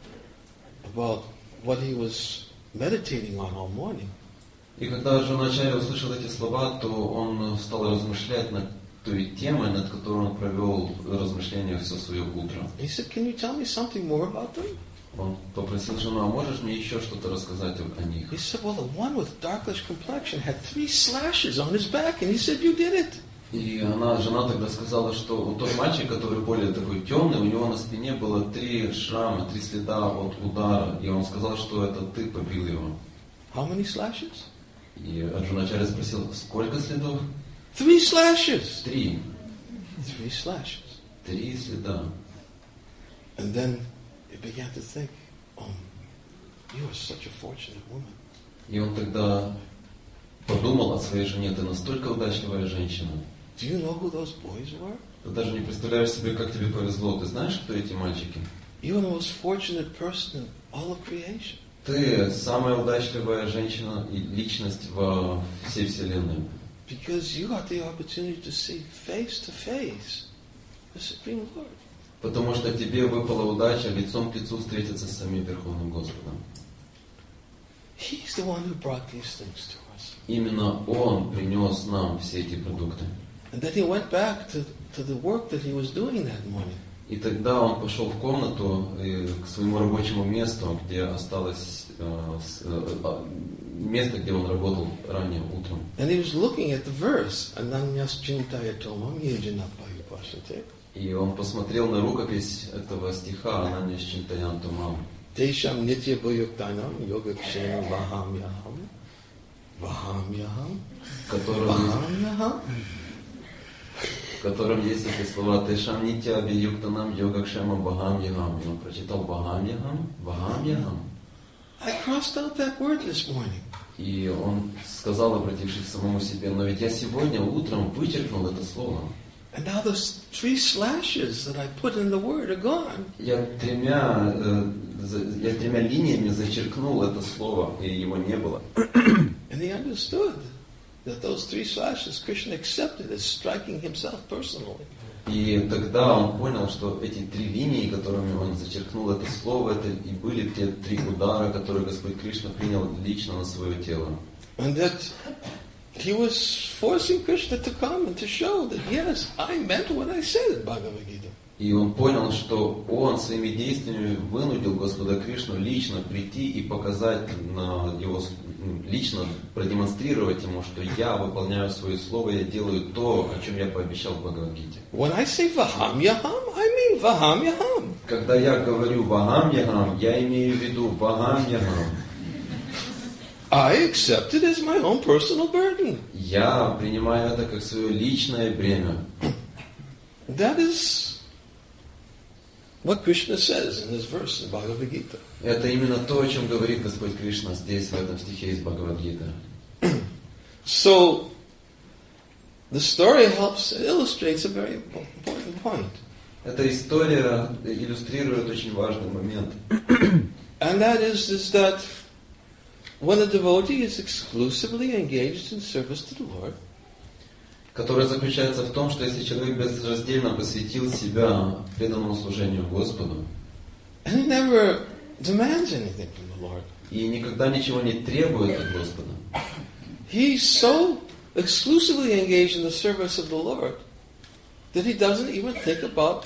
about what he was meditating on all morning. И когда Арджуначарья услышал эти слова, то он стал размышлять над той темой, над которой он провел размышления все свое утро. He said, "Can you tell me something more about them?" Он попросил жену, а можешь мне еще что-то рассказать о них? He said, "Well, the one with darkish complexion had three slashes on his back, and he said you did it." И она, жена тогда сказала, что у тот мальчик, который более такой темный, у него на спине было три шрама, три следа от удара. И он сказал, что это ты побил его. How many slashes? И Арджуначарья спросил, сколько следов? Three slashes. Три. Three slashes. Три следа. And then he began to think, oh, you are such a fortunate woman. И он тогда подумал о своей жене. Ты настолько удачливая женщина. Do you know who those boys were? Ты даже не представляешь себе, как тебе повезло. Ты знаешь, кто эти мальчики? You are the most fortunate person in all of creation. Ты самая удачливая женщина и личность во всей вселенной. Because you got the opportunity to see face to face the Supreme Lord. Потому что тебе выпала удача лицом к лицу встретиться с самим Верховным Господом. He's the one who brought these things to us. Именно Он принес нам все эти продукты. And then he went back to, to the work that he was doing that morning. И тогда он пошел в комнату э, к своему рабочему месту, где осталось э, с, э, место, где он работал ранее утром. And he was looking at the verse. Ananyas chintaya tomam yejanapayu pasate. И он посмотрел на рукопись этого стиха «Ананьяс чинтаян тумам», Tesham nitya bhuyuktanam yogakshena vahamyaham. Vahamyaham. в котором, Vahamyaham. в котором есть эти слова «Тешам нитя абиюктанам йогакшема бхагам ягам». И он прочитал «Бхагам ягам», «Бхагам ягам». I crossed out that word this morning. И он сказал, обратившись к самому себе: «Но ведь я сегодня утром вычеркнул это слово». And now those three slashes that I put in the word are gone. Я тремя, э, за, я тремя линиями зачеркнул это слово, и его не было. And he understood that those three slashes Krishna accepted as striking himself personally. И тогда он понял, что эти три линии, которыми он зачеркнул это слово, это и были те три удара, которые Господь Кришна принял лично на свое тело. And that he was forcing Krishna to come and to show that, yes, I meant what I said in Bhagavad Gita. И он понял, что он своими действиями вынудил Господа Кришну лично прийти и показать на его, лично продемонстрировать ему, что я выполняю свое слово, я делаю то, о чем я пообещал в Бхагавад-гите. When I say Vaham Yaham, I mean Vaham Yaham. Когда я говорю Вахам Ягам, я имею в виду Вахам Ягам. I accept it as my own personal burden. Я принимаю это как свое личное бремя. That is what Krishna says in this verse in Bhagavad Gita. Это именно то, о чем говорит Господь Кришна здесь, в этом стихе из Бхагавад-гиты. So, the story helps, illustrates a very important point. Эта история иллюстрирует очень важный момент. And that is, is that when a devotee is exclusively engaged in service to the Lord, Которая заключается в том, что если человек безраздельно посвятил себя преданному служению Господу, and he never demands anything from the Lord, и никогда ничего не требует от Господа, he's so exclusively engaged in the service of the Lord that he doesn't even think about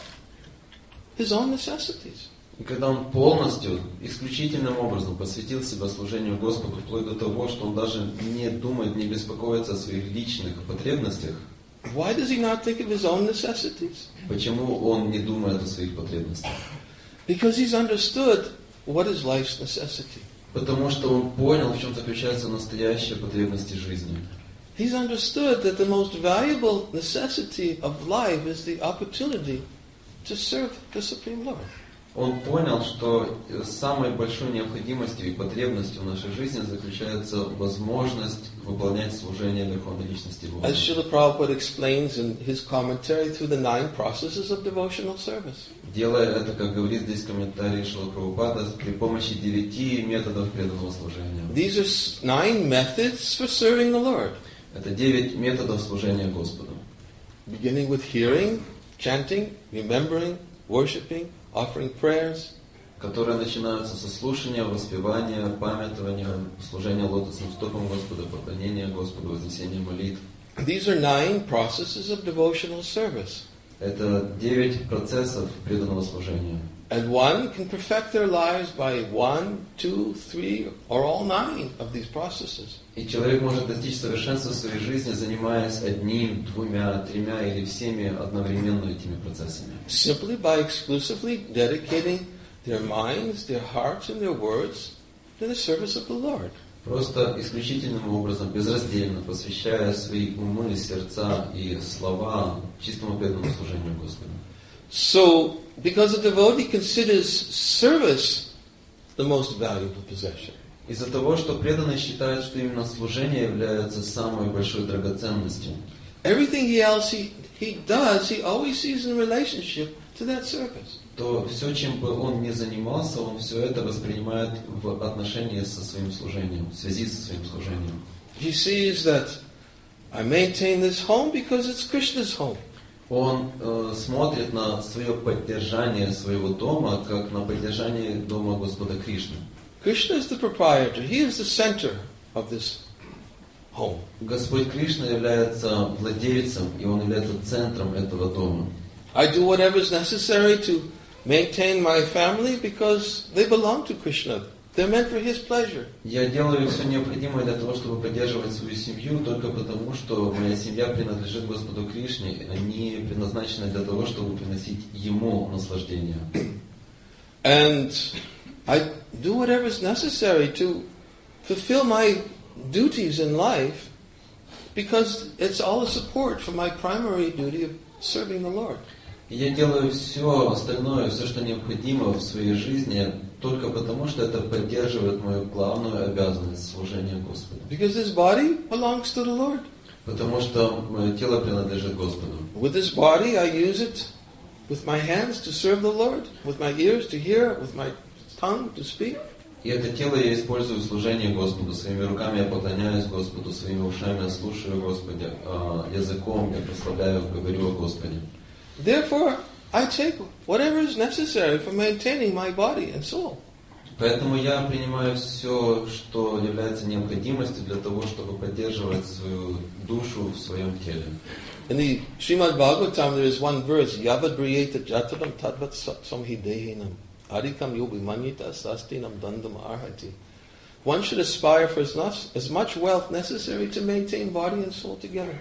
his own necessities. и когда он полностью, исключительным образом посвятил себя служению Господу, вплоть до того, что он даже не думает, не беспокоится о своих личных потребностях, Why does he not think of his own necessities? почему он не думает о своих потребностях? Because he's understood what is life's necessity. Потому что он понял, в чем заключаются настоящие потребности жизни. He's understood that the most valuable necessity of life is the opportunity to serve the Supreme Lord. Он понял, что самой большой необходимостью и потребностью в нашей жизни заключается возможность выполнять служение Верховной Личности Бога. As Srila Prabhupada explains in his commentary through the nine processes of devotional service. Делая это, как говорит здесь комментарий Шрила Прабхупада, при помощи девяти методов преданного служения. These are nine methods for serving the Lord. Это девять методов служения Господу. Beginning with hearing, chanting, remembering, worshiping, offering prayers, которые начинаются со слушания, воспевания, памятования, служения лотосным стопам Господа, поклонения Господу, вознесения молитв. These are nine processes of devotional service. Это девять процессов преданного служения. And one can perfect their lives by one, two, three, or all nine of these processes. И человек может достичь совершенства в своей жизни, занимаясь одним, двумя, тремя или всеми одновременно этими процессами. Simply by exclusively dedicating their minds, their hearts, and their words to the service of the Lord. Просто исключительным образом, безраздельно, посвящая свои умы, сердца и слова чистому преданному служению Господу. So, because a devotee considers service the most valuable possession. Из-за того, что преданный считает, что именно служение является самой большой драгоценностью. Everything else he, he does, he always sees in relationship to that service. То все, чем бы он ни занимался, он все это воспринимает в отношении со своим служением, в связи со своим служением. He sees that I maintain this home because it's Krishna's home. Он э, смотрит на свое поддержание своего дома, как на поддержание дома Господа Кришны. Krishna is the proprietor. He is the center of this home. Господь Кришна является владельцем, и Он является центром этого дома. I do whatever is necessary to maintain my family because they belong to Krishna. They're meant for His pleasure. Я делаю все необходимое для того, чтобы поддерживать свою семью, только потому, что моя семья принадлежит Господу Кришне. Они предназначены для того, чтобы приносить Ему наслаждение. And I do whatever is necessary to fulfill my duties in life because it's all a support for my primary duty of serving the Lord. И я делаю все остальное, все, что необходимо в своей жизни, только потому, что это поддерживает мою главную обязанность служения Господу. Because this body belongs to the Lord. Потому что мое тело принадлежит Господу. With this body, I use it with my hands to serve the Lord, with my ears to hear, with my tongue to speak. И это тело я использую в служении Господу. Своими руками я поклоняюсь Господу, своими ушами я слушаю Господа, языком я прославляю, говорю о Господе. Therefore, I take whatever is necessary for maintaining my body and soul. Поэтому я принимаю все, что является необходимостью для того, чтобы поддерживать свою душу в своем теле. In the Srimad Bhagavatam, there is one verse, Yavad Briyeta Jataram Tadvat Samhidehinam Adikam Yobhimanyita Sastinam Dandam Arhati. One should aspire for as much, as much wealth necessary to maintain body and soul together.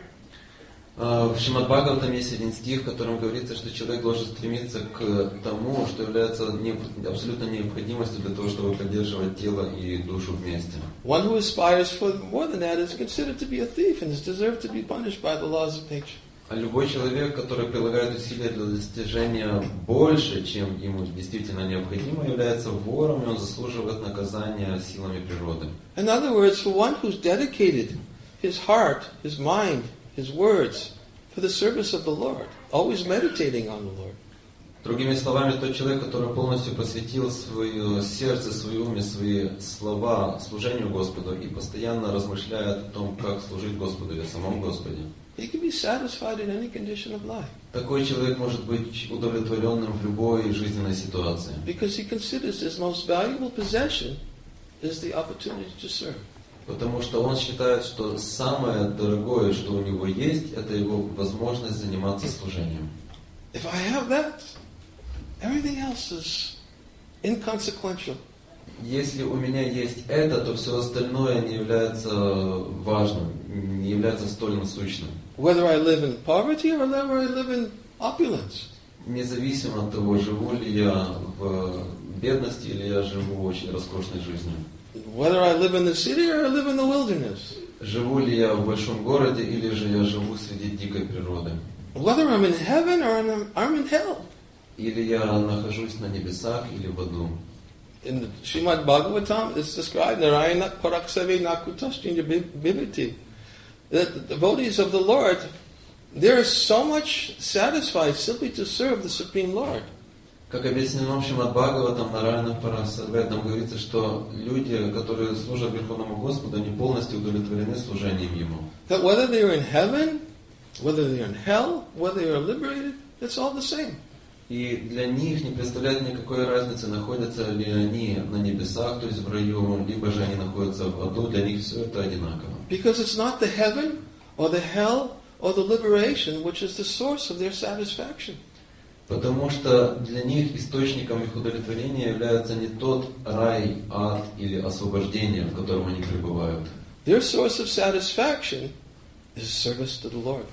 В Шримад Бхагаватам есть один стих, в котором говорится, что человек должен стремиться к тому, что является абсолютно необходимостью для того, чтобы поддерживать тело и душу вместе. One who aspires for more than that is considered to be a thief and is deserved to be punished by the laws of nature. А любой человек, который прилагает усилия для достижения больше, чем ему действительно необходимо, является вором, и он заслуживает наказания силами природы. In other words, for one who's dedicated his heart, his mind, his words for the service of the Lord, always meditating on the Lord. Другими словами, тот человек, который полностью посвятил свое сердце, свой ум и свои слова служению Господу и постоянно размышляет о том, как служить Господу и о самом Господе. He can be satisfied in any condition of life. Такой человек может быть удовлетворенным в любой жизненной ситуации. Because he considers his most valuable possession is the opportunity to serve. Потому что он считает, что самое дорогое, что у него есть, это его возможность заниматься служением. If I have that, everything else is inconsequential. Если у меня есть это, то все остальное не является важным, не является столь насущным. Whether I live in poverty or whether I live in opulence. Независимо от того, живу ли я в бедности или я живу в очень роскошной жизнью. Whether I live in the city or I live in the wilderness. Живу ли я в большом городе или же я живу среди дикой природы. Whether I'm in heaven or I'm in hell. Или я нахожусь на небесах или в аду. In the Srimad Bhagavatam, it's described, Narayana Paraksavi Nakutastinja Bibhiti. That the devotees of the Lord, they're so much satisfied simply to serve the Supreme Lord. Как объяснено в Шримад Бхагаватам, Нараяна Парасарве, там говорится, что люди, которые служат Верховному Господу, они полностью удовлетворены служением Ему. That whether they're in heaven, whether they're in hell, whether they're liberated, it's all the same. И для них не представляет никакой разницы, находятся ли они на небесах, то есть в раю, либо же они находятся в аду, для них все это одинаково. Because it's not the heaven, or the hell, or the liberation, which is the source of their satisfaction. Потому что для них источником их удовлетворения является не тот рай, ад или освобождение, в котором они пребывают. Their source of satisfaction is service to the Lord.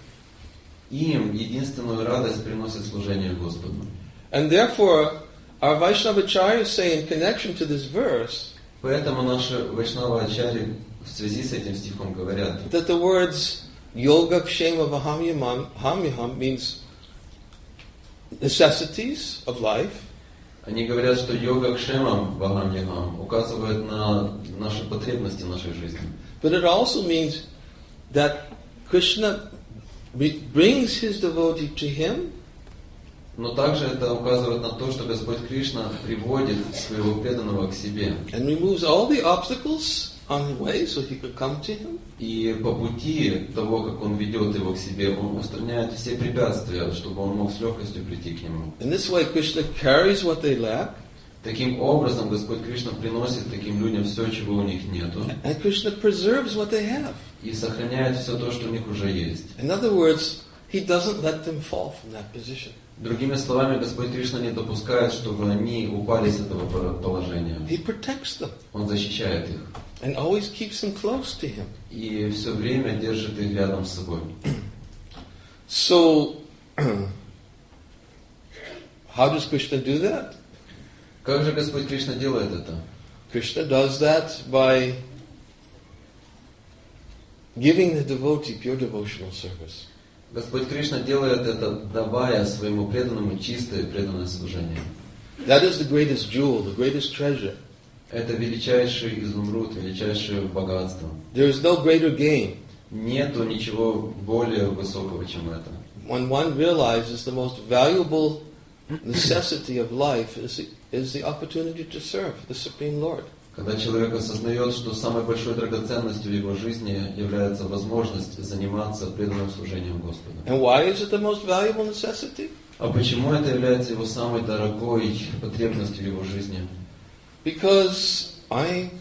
Им единственную радость приносит служение Господу. And therefore, our Vaishnavacharyas say in connection to this verse, Поэтому наши вайшнава-ачарьи в связи с этим стихом говорят, that the words Yoga Kshema Vahamyamam Hamyaham means necessities of life. Они говорят, что йога кшемам бхагам ягам указывает на наши потребности в нашей жизни. But it also means that Krishna brings his devotee to him. Но также это указывает на то, что Господь Кришна приводит своего преданного к себе. And removes all the obstacles on the way so he could come to him. И по пути того, как Он ведет его к себе, Он устраняет все препятствия, чтобы он мог с легкостью прийти к Нему. In this way, Krishna carries what they lack. Таким образом, Господь Кришна приносит таким людям все, чего у них нету. And Krishna preserves what they have. И сохраняет все то, что у них уже есть. In other words, he doesn't let them fall from that position. Другими словами, Господь Кришна не допускает, чтобы они упали с этого положения. He protects them. Он защищает их. And always keeps them close to him. И все время держит их рядом с собой. So, how does Krishna do that? Как же Господь Кришна делает это? Krishna does that by giving the devotee pure devotional service. Господь Кришна делает это, давая своему преданному чистое преданное служение. That is the greatest jewel, the greatest treasure. Это величайший изумруд, величайшее богатство. There is no greater gain. Нету ничего более высокого, чем это. When one realizes the most valuable necessity of life is the, is the opportunity to serve the Supreme Lord. Когда человек осознает, что самой большой драгоценностью в его жизни является возможность заниматься преданным служением Господу. And why is it the most valuable necessity? А почему это является его самой дорогой потребностью в его жизни? Because I,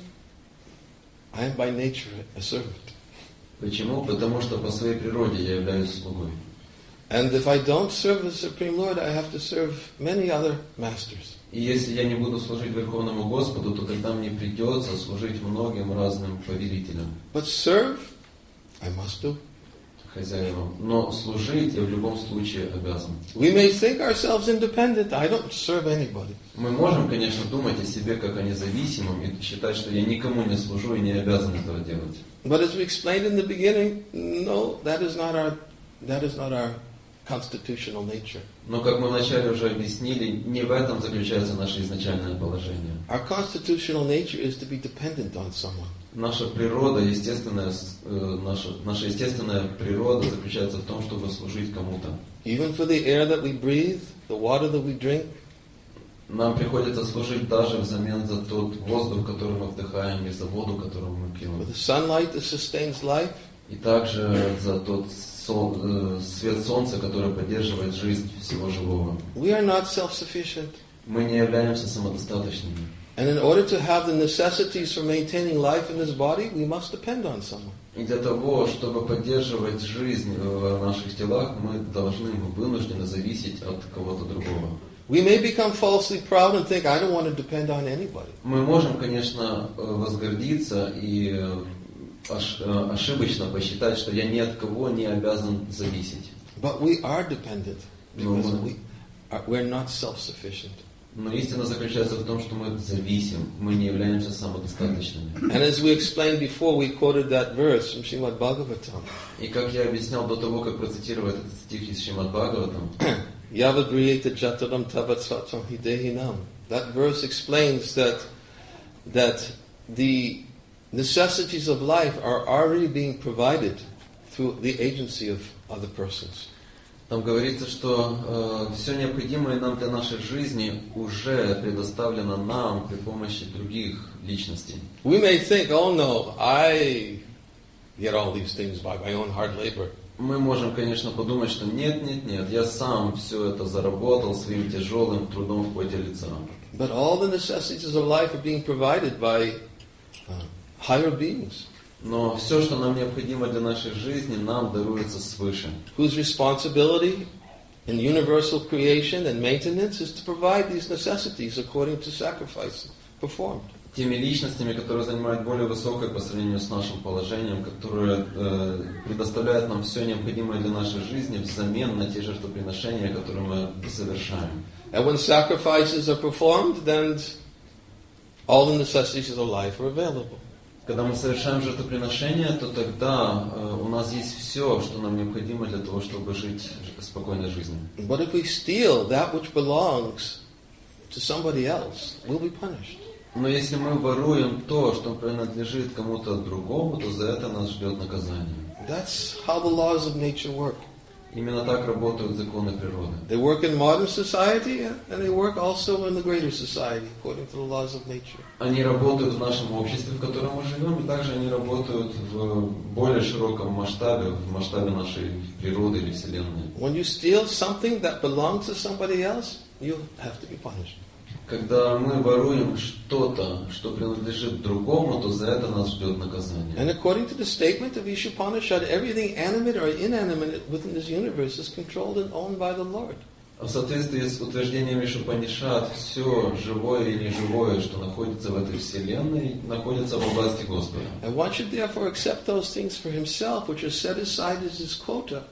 I am by nature a servant. Почему? Потому что по своей природе я являюсь слугой. And if I don't serve the Supreme Lord, I have to serve many other masters. И если я не буду служить Верховному Господу, то тогда мне придется служить многим разным повелителям, But serve, I must do. хозяевам. Но служить я в любом случае обязан. We may think ourselves independent. I don't serve anybody. Мы можем, конечно, думать о себе как о независимом и считать, что я никому не служу и не обязан этого делать. But as we explained in the beginning, no, that is not our, that is not our constitutional nature. Но, как мы вначале уже объяснили, не в этом заключается наше изначальное положение. Our constitutional nature is to be dependent on someone. Наша природа, естественная, наша, наша естественная природа заключается в том, чтобы служить кому-то. Even for the air that we breathe, the water that we drink. Нам приходится служить даже взамен за тот воздух, который мы вдыхаем, и за воду, которую мы пьем. For the sunlight that sustains life. И также за тот сол, свет солнца, который поддерживает жизнь всего живого. We are not self-sufficient. Мы не являемся самодостаточными. And in order to have the necessities for maintaining life in this body, we must depend on someone. И для того, чтобы поддерживать жизнь в наших телах, мы должны, мы вынуждены зависеть от кого-то другого. We may become falsely proud and think, I don't want to depend on anybody. Мы можем, конечно, возгордиться и ошибочно посчитать, что я ни от кого не обязан зависеть. But we are dependent because we are, we're not self-sufficient. Но истина заключается в том, что мы зависим, мы не являемся самодостаточными. And as we explained before, we quoted that verse from Srimad Bhagavatam. И как я объяснял до того, как процитировать этот стих из Шримад Бхагаватам, Yavagriyeta jataram tavatsvatam hidehinam. That verse explains that that the necessities of life are already being provided through the agency of other persons. там говорится, что э, все необходимое нам для нашей жизни уже предоставлено нам при помощи других личностей. We may think, oh no, I get all these things by my own hard labor. Мы можем, конечно, подумать, что нет, нет, нет, я сам все это заработал своим тяжелым трудом в поте лица. But all the necessities of life are being provided by uh, higher beings. Но все, что нам необходимо для нашей жизни, нам даруется свыше. Whose responsibility in universal creation and maintenance is to provide these necessities according to sacrifice performed. Теми личностями, которые занимают более высокое по сравнению с нашим положением, которые э, предоставляют нам все необходимое для нашей жизни взамен на те жертвоприношения, которые мы совершаем. And when sacrifices are performed, then all the necessities of life are available. Когда мы совершаем жертвоприношение, то тогда э, у нас есть все, что нам необходимо для того, чтобы жить спокойной жизнью. But if we steal that which belongs to somebody else, we'll be punished. Но если мы воруем то, что принадлежит кому-то другому, то за это нас ждет наказание. That's how the laws of nature work. Именно так работают законы природы. They work in modern society, and they work also in the greater society, according to the laws of nature. Они работают в нашем обществе, в котором мы живем, и также они работают в более широком масштабе, в масштабе нашей природы или Вселенной. When you steal something that belongs to somebody else, you have to be punished. Когда мы воруем что-то, что принадлежит другому, то за это нас ждет наказание. And according to the statement of Ishupanishad, everything animate or inanimate within this universe is controlled and owned by the Lord. В соответствии с утверждением Ишупанишад, все живое и неживое, что находится в этой вселенной, находится во власти Господа. And one should therefore accept those things for himself which are set aside as his quota.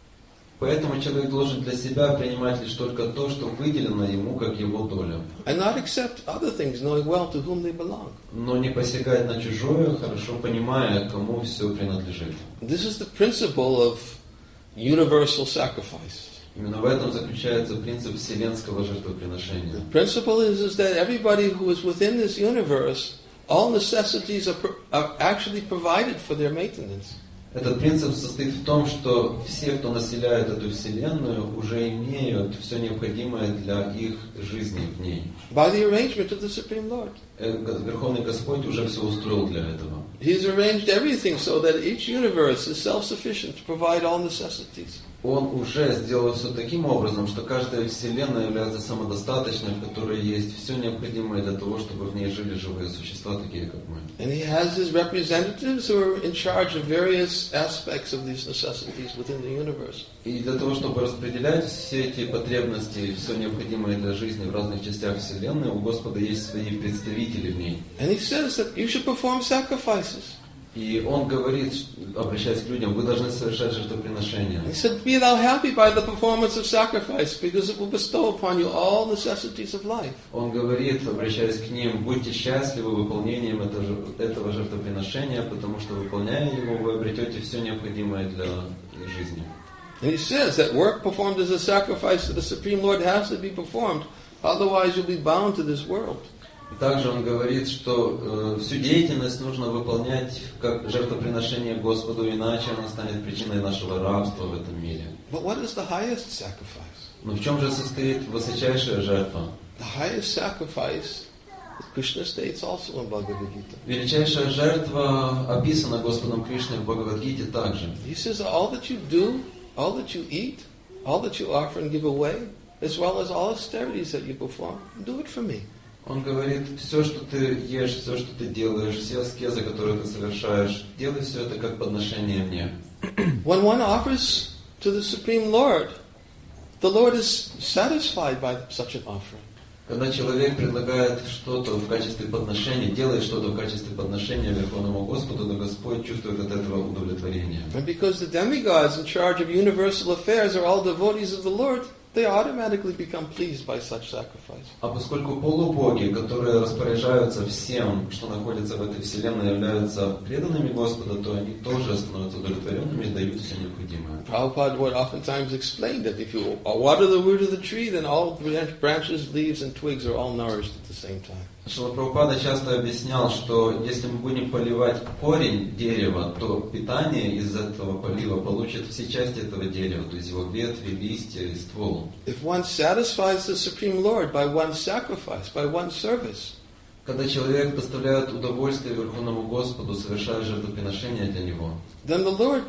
Поэтому человек должен для себя принимать лишь только то, что выделено ему как его доля. And not accept other things, knowing well to whom they belong. Но не посягать на чужое, хорошо понимая, кому все принадлежит. This is the principle of universal sacrifice. Именно в этом заключается принцип вселенского жертвоприношения. The principle is, is that everybody who is within this universe, all necessities are, are actually provided for their maintenance. Этот принцип состоит в том, что все, кто населяет эту вселенную, уже имеют все необходимое для их жизни в ней. By the arrangement of the Supreme Lord. Верховный Господь уже все устроил для этого. He's arranged everything so that each universe is self-sufficient to provide all necessities. Он уже сделал все таким образом, что каждая вселенная является самодостаточной, в которой есть все необходимое для того, чтобы в ней жили живые существа, такие как мы. And he has his representatives who are in charge of various aspects of these necessities within the universe. И для того, чтобы распределять все эти потребности, все необходимое для жизни в разных частях вселенной, у Господа есть свои представители в ней. And he says that you should perform sacrifices. И он говорит, обращаясь к людям, вы должны совершать жертвоприношения. He said, be thou happy by the performance of sacrifice, because it will bestow upon you all necessities of life. Он говорит, обращаясь к ним, будьте счастливы выполнением этого жертвоприношения, потому что, выполняя его, вы обретете все необходимое для жизни. And he says that work performed as a sacrifice to the Supreme Lord has to be performed, otherwise you'll be bound to this world. Также он говорит, что э, всю деятельность нужно выполнять как жертвоприношение Господу, иначе она станет причиной нашего рабства в этом мире. But what is the highest sacrifice? Но в чем же состоит высочайшая жертва? The highest sacrifice, Krishna states also in Bhagavad Gita. Величайшая жертва описана Господом Кришной в Бхагавад-гите также. He says that all that you do, all that you eat, all that you offer and give away, as well as all austerities that you perform, do it for me. Он говорит, все, что ты ешь, все, что ты делаешь, все аскезы, которые ты совершаешь, делай все это как подношение мне. When one offers to the Supreme Lord, the Lord is satisfied by such an offering. Когда человек предлагает что-то в качестве подношения, делает что-то в качестве подношения Верховному Господу, то Господь чувствует от этого удовлетворение. And because the demigods in charge of universal affairs are all devotees of the Lord, they automatically become pleased by such sacrifice. А поскольку полубоги, которые распоряжаются всем, что находится в этой вселенной, являются преданными Господа, то они тоже становятся удовлетворенными и дают все необходимое. Prabhupada would oftentimes explain that if you water the root of the tree, then all branches, leaves, and twigs are all nourished at the same time. Шрила Прабхупада часто объяснял, что если мы будем поливать корень дерева, то питание из этого полива получат все части этого дерева, то есть его ветви, листья и ствол. If one satisfies the Supreme Lord by one's sacrifice, by one's service, когда человек доставляет удовольствие Верховному Господу, совершая жертвоприношение для Него, then the Lord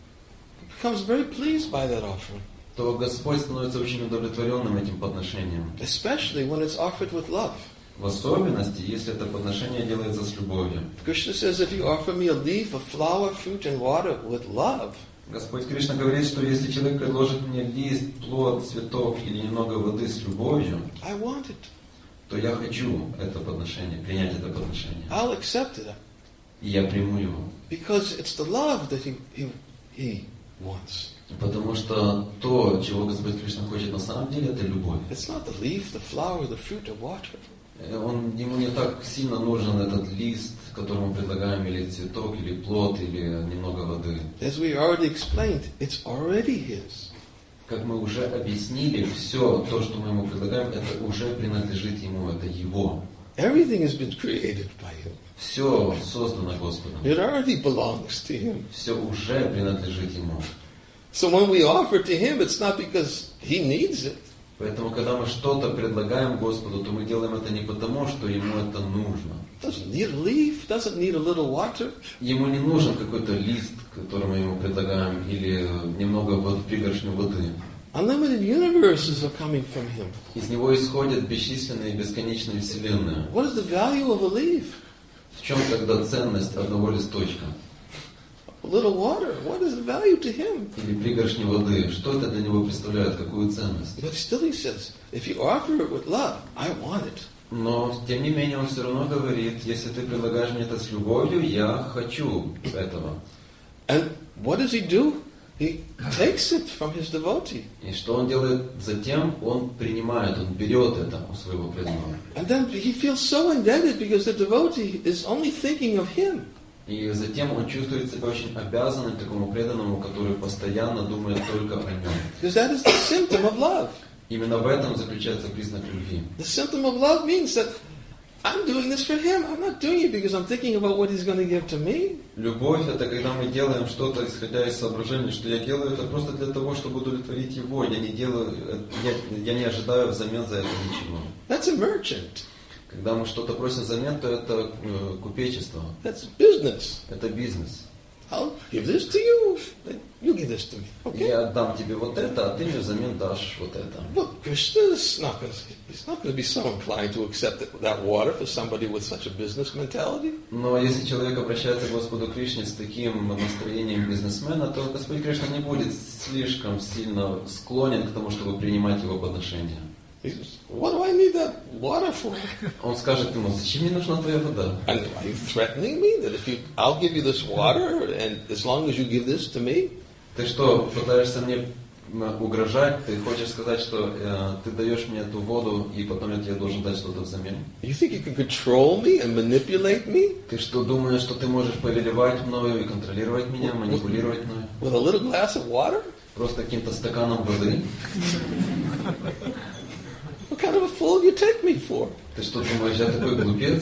becomes very pleased by that offering. То Господь становится очень удовлетворенным этим подношением. Especially when it's offered with love. В особенности, если это подношение делается с любовью. Krishna says, if you offer me a leaf, a flower, fruit, and water with love, Господь Кришна говорит, что если человек предложит мне лист, плод, цветок или немного воды с любовью, I want it. то я хочу это подношение, принять это подношение. I'll accept it. И я приму его. Because it's the love that he, he, he wants. Потому что то, чего Господь Кришна хочет на самом деле, это любовь. It's not the leaf, the flower, the fruit, or water. Он, ему не так сильно нужен этот лист, который мы предлагаем, или цветок, или плод, или немного воды. As we already explained, it's already His. Как мы уже объяснили, все то, что мы ему предлагаем, это уже принадлежит ему, это его. Everything has been created by Him. Все создано Господом. It already belongs to Him. Все уже принадлежит ему. So when we offer to Him, it's not because He needs it. Поэтому, когда мы что-то предлагаем Господу, то мы делаем это не потому, что ему это нужно. Doesn't need a leaf, doesn't need a little water. Ему не нужен какой-то лист, который мы ему предлагаем, или немного вот пригоршню воды. Unlimited universes are coming from Him. Из него исходят бесчисленные бесконечные вселенные. What is the value of a leaf? В чем тогда ценность одного листочка? A little water. What is the value to Him? Или пригоршни воды? Что это для него представляет? Какую ценность? But still He says, if you offer it with love, I want it. Но, тем не менее, он все равно говорит, если ты предлагаешь мне это с любовью, я хочу этого. And what does He do? He takes it from His devotee. И что он делает затем? Он принимает, он берет это у своего преданного. And then He feels so indebted because the devotee is only thinking of Him. И затем он чувствует себя очень обязанным такому преданному, который постоянно думает только о нем. Because that is the symptom of love. Именно в этом заключается признак любви. The symptom of love means that I'm doing this for Him. I'm not doing it because I'm thinking about what He's going to give to me. Любовь — это когда мы делаем что-то, исходя из соображений, что я делаю это просто для того, чтобы удовлетворить Его. Я не делаю, я, я не ожидаю взамен за это ничего. That's a merchant. Когда мы что-то просим взамен, то это э, купечество. That's business. Это бизнес. I'll give this to you. You give this to me. Okay? Я дам тебе вот это, а ты мне взамен дашь вот это. Well, Krishna is not going to, he's not going to be so inclined to accept that, that water for somebody with such a business mentality. Но если человек обращается к Господу Кришне с таким настроением бизнесмена, то Господь Кришна не будет слишком сильно склонен к тому, чтобы принимать его подношения. He says, what do I need that water for? Он скажет ему, зачем мне нужна твоя вода? And are you threatening me that if you, I'll give you this water, and as long as you give this to me? Ты что, пытаешься мне угрожать? Ты хочешь сказать, что э, ты даешь мне эту воду, и потом я тебе должен дать что-то взамен? You think you can control me and manipulate me? Ты что, думаешь, что ты можешь повелевать мною и контролировать меня, манипулировать мною? With a little glass of water? Просто каким-то стаканом воды? What kind of a fool you take me for? Ты что, думаешь, я такой глупец?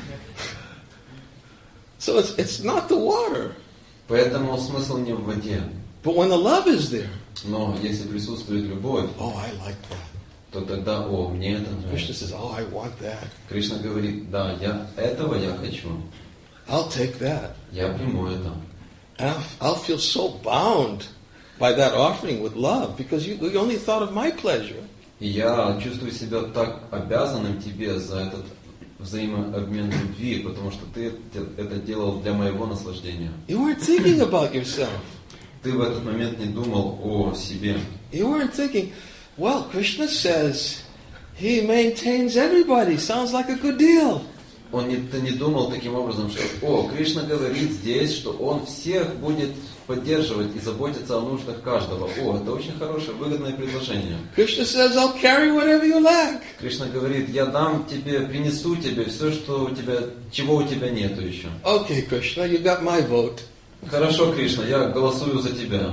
So it's, it's not the water. Поэтому смысл не в воде. But when the love is there, Но если присутствует любовь, oh, I like that. то тогда, о, мне это Krishna нравится. says, oh, I want that. Кришна говорит, да, я этого я хочу. I'll take that. Я приму это. And I'll, I'll feel so bound by that offering with love because you, you only thought of my pleasure. И я чувствую себя так обязанным тебе за этот взаимообмен любви, потому что ты это делал для моего наслаждения. You weren't thinking about yourself. Ты в этот момент не думал о себе. You weren't thinking, well, Krishna says he maintains everybody. Sounds like a good deal. Он не, ты не думал таким образом, что, о, Кришна говорит здесь, что он всех будет поддерживать и заботиться о нуждах каждого. О, это очень хорошее, выгодное предложение. Krishna says, I'll carry whatever you lack. Кришна говорит, я дам тебе, принесу тебе все, что у тебя, чего у тебя нету еще. Okay, Krishna, you got my vote. Хорошо, Кришна, я голосую за тебя.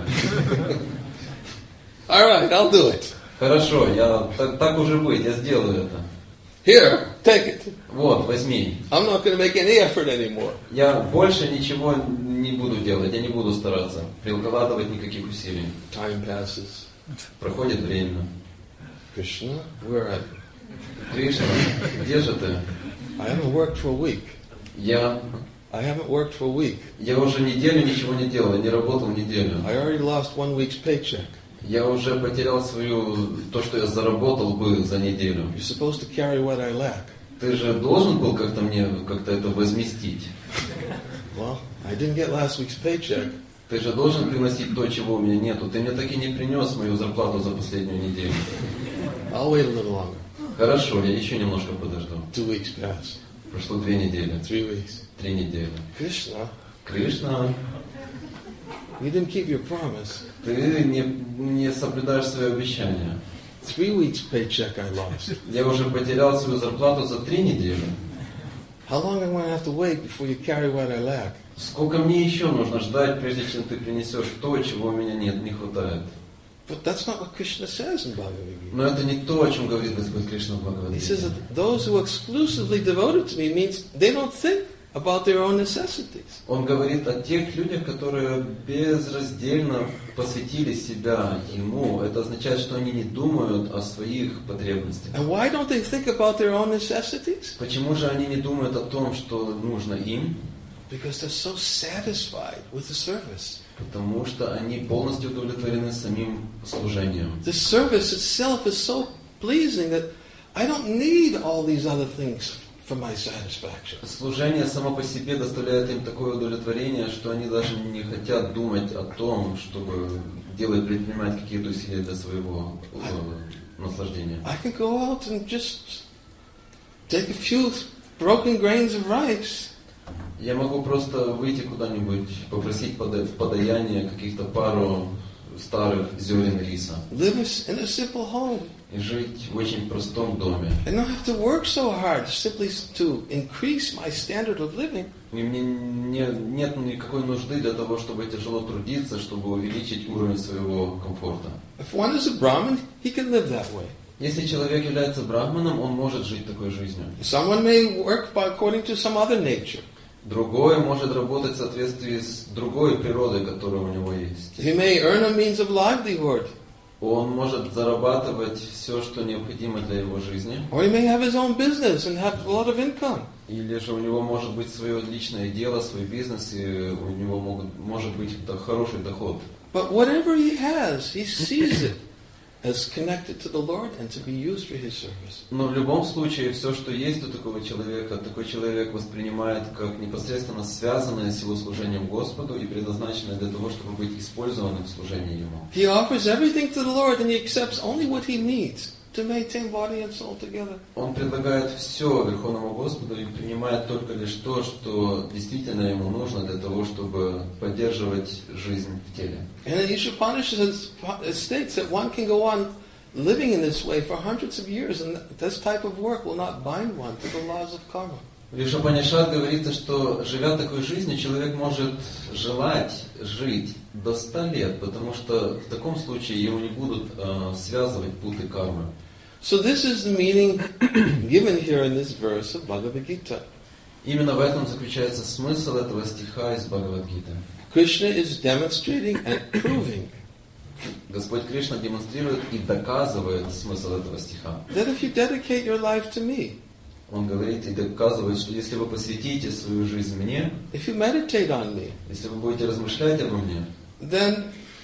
All right, I'll do it. Хорошо, я так, так уже быть, я сделаю это. Here, take it. Вот, возьми. I'm not going to make any effort anymore. Я больше ничего не буду делать, я не буду стараться, прикладывать никаких усилий. Time passes. Проходит время. Krishna, where are you? Кришна, где же ты? I haven't worked for a week. Я, I haven't worked for a week. я уже неделю ничего не делал, я не работал неделю. I already lost one week's paycheck. Я уже потерял свою, то, что я заработал бы за неделю. You're supposed to carry what I lack. Ты же должен был как-то мне как-то это возместить. Well, I didn't get last week's paycheck. Ты же должен приносить то, чего у меня нету. Ты мне так и не принес мою зарплату за последнюю неделю. I'll wait a little longer. Хорошо, я еще немножко подожду. Two weeks pass. Прошло две недели, Three weeks. три недели. Krishna, Кришна, You didn't keep your promise. Ты не, не соблюдаешь свои обещания. Three weeks paycheck I lost. Я уже потерял свою зарплату за три недели. How long am I going to have to wait before you carry what I lack? Сколько мне еще нужно ждать, прежде чем ты принесешь то, чего у меня нет, не хватает? But that's not what Krishna says in Bhagavad Gita. Но это не то, о чем говорит Господь Кришна в He Бхагавад-гите. says that those who are exclusively devoted to me means they don't think about their own necessities. Он говорит о тех людях, которые безраздельно посвятили себя Ему. Это означает, что они не думают о своих потребностях. And why don't they think about their own necessities? Почему же они не думают о том, что нужно им? Because they're so satisfied with the service. Потому что они полностью удовлетворены самим служением. The service itself is so pleasing that I don't need all these other things for my satisfaction. Служение само по себе доставляет им такое удовлетворение, что они даже не хотят думать о том, чтобы делать, предпринимать какие-то усилия для своего э, наслаждения. I can go out and just take a few broken grains of rice. Я могу просто выйти куда-нибудь, попросить пода- в подаяние каких-то пару старых зерен риса Live in a simple home. и жить в очень простом доме. I don't have to work so hard simply to increase my standard of living. И мне не, нет никакой нужды для того, чтобы тяжело трудиться, чтобы увеличить уровень своего комфорта. If one is a Brahmin, he can live that way. Если человек является брахманом, он может жить такой жизнью. Someone may work by according to some other nature. Другой может работать в соответствии с другой природой, которая у него есть. He may earn a means of livelihood. Он может зарабатывать все, что необходимо для его жизни. Or he may have his own business and have a lot of income. Или же у него может быть свое личное дело, свой бизнес, и у него могут, может быть хороший доход. But whatever he has, he sees it as connected to the Lord and to be used for His service. Но в любом случае, все, что есть у такого человека, такой человек воспринимает как непосредственно связанное с его служением Господу и предназначенное для того, чтобы быть использованным в служении Ему. He offers everything to the Lord and he accepts only what he needs to maintain body and soul together. Он предлагает все Верховному Господу и принимает только лишь то, что действительно ему нужно для того, чтобы поддерживать жизнь в теле. And in Ishopanishad it states that one can go on living in this way for hundreds of years, and this type of work will not bind one to the laws of karma. В Ишупанишад говорится, что живя такой жизнью, человек может желать жить до ста лет, потому что в таком случае его не будут э, связывать путы кармы. So this is the meaning given here in this verse of Bhagavad Gita. Именно в этом заключается смысл этого стиха из Бхагавад-гиты. Krishna is demonstrating and proving Господь Кришна демонстрирует и доказывает смысл этого стиха. that if you dedicate your life to me, Он говорит и доказывает, что если вы посвятите свою жизнь мне, if you meditate on me, если вы будете размышлять обо мне, then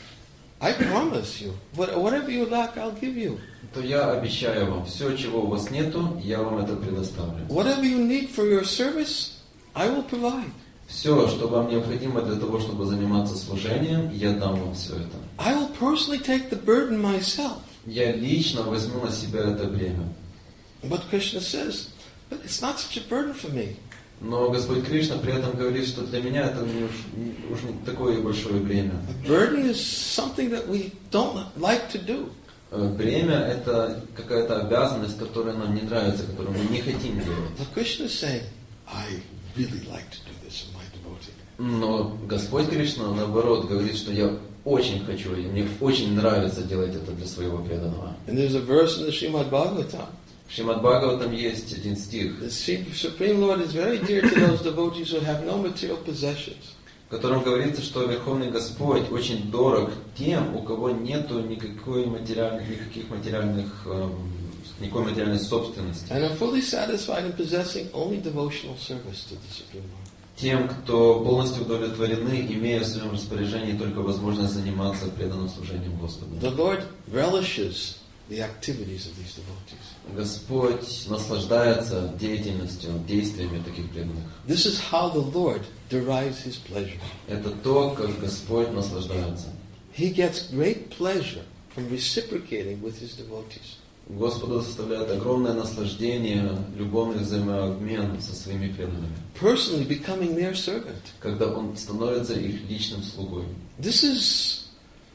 I promise you, whatever you lack, I'll give you. то я обещаю вам, все, чего у вас нету, я вам это предоставлю. Whatever you need for your service, I will provide. Все, что вам необходимо для того, чтобы заниматься служением, я дам вам все это. I will personally take the burden myself. Я лично возьму на себя это бремя. But Krishna says, but it's not such a burden for me. Но Господь Кришна при этом говорит, что для меня это не уж, не, уж не такое большое бремя. A burden is something that we don't like to do. Бремя – это какая-то обязанность, которая нам не нравится, которую мы не хотим делать. But Krishna is saying, I really like to do this in my devotee. Но Господь Кришна, наоборот, говорит, что я очень хочу, и мне очень нравится делать это для своего преданного. And there's a verse in the Srimad Bhagavatam. В Шримад Бхагаватам есть один стих, The Supreme Lord is very dear to those devotees who have no material possessions. в котором говорится, что Верховный Господь очень дорог тем, у кого нету никакой материальных, никаких материальных, эм, никакой материальной собственности. And are fully satisfied in possessing only devotional service to the Supreme Lord. Тем, кто полностью удовлетворены, имея в своем распоряжении только возможность заниматься преданным служением Господу. The Lord relishes the activities of these devotees. Господь наслаждается деятельностью, действиями таких преданных. This is how the Lord derives His pleasure. Это то, как Господь наслаждается. He gets great pleasure from reciprocating with His devotees. Господу доставляет огромное наслаждение, любовный взаимообмен со своими преданными. Personally becoming their servant. Когда он становится их личным слугой. This is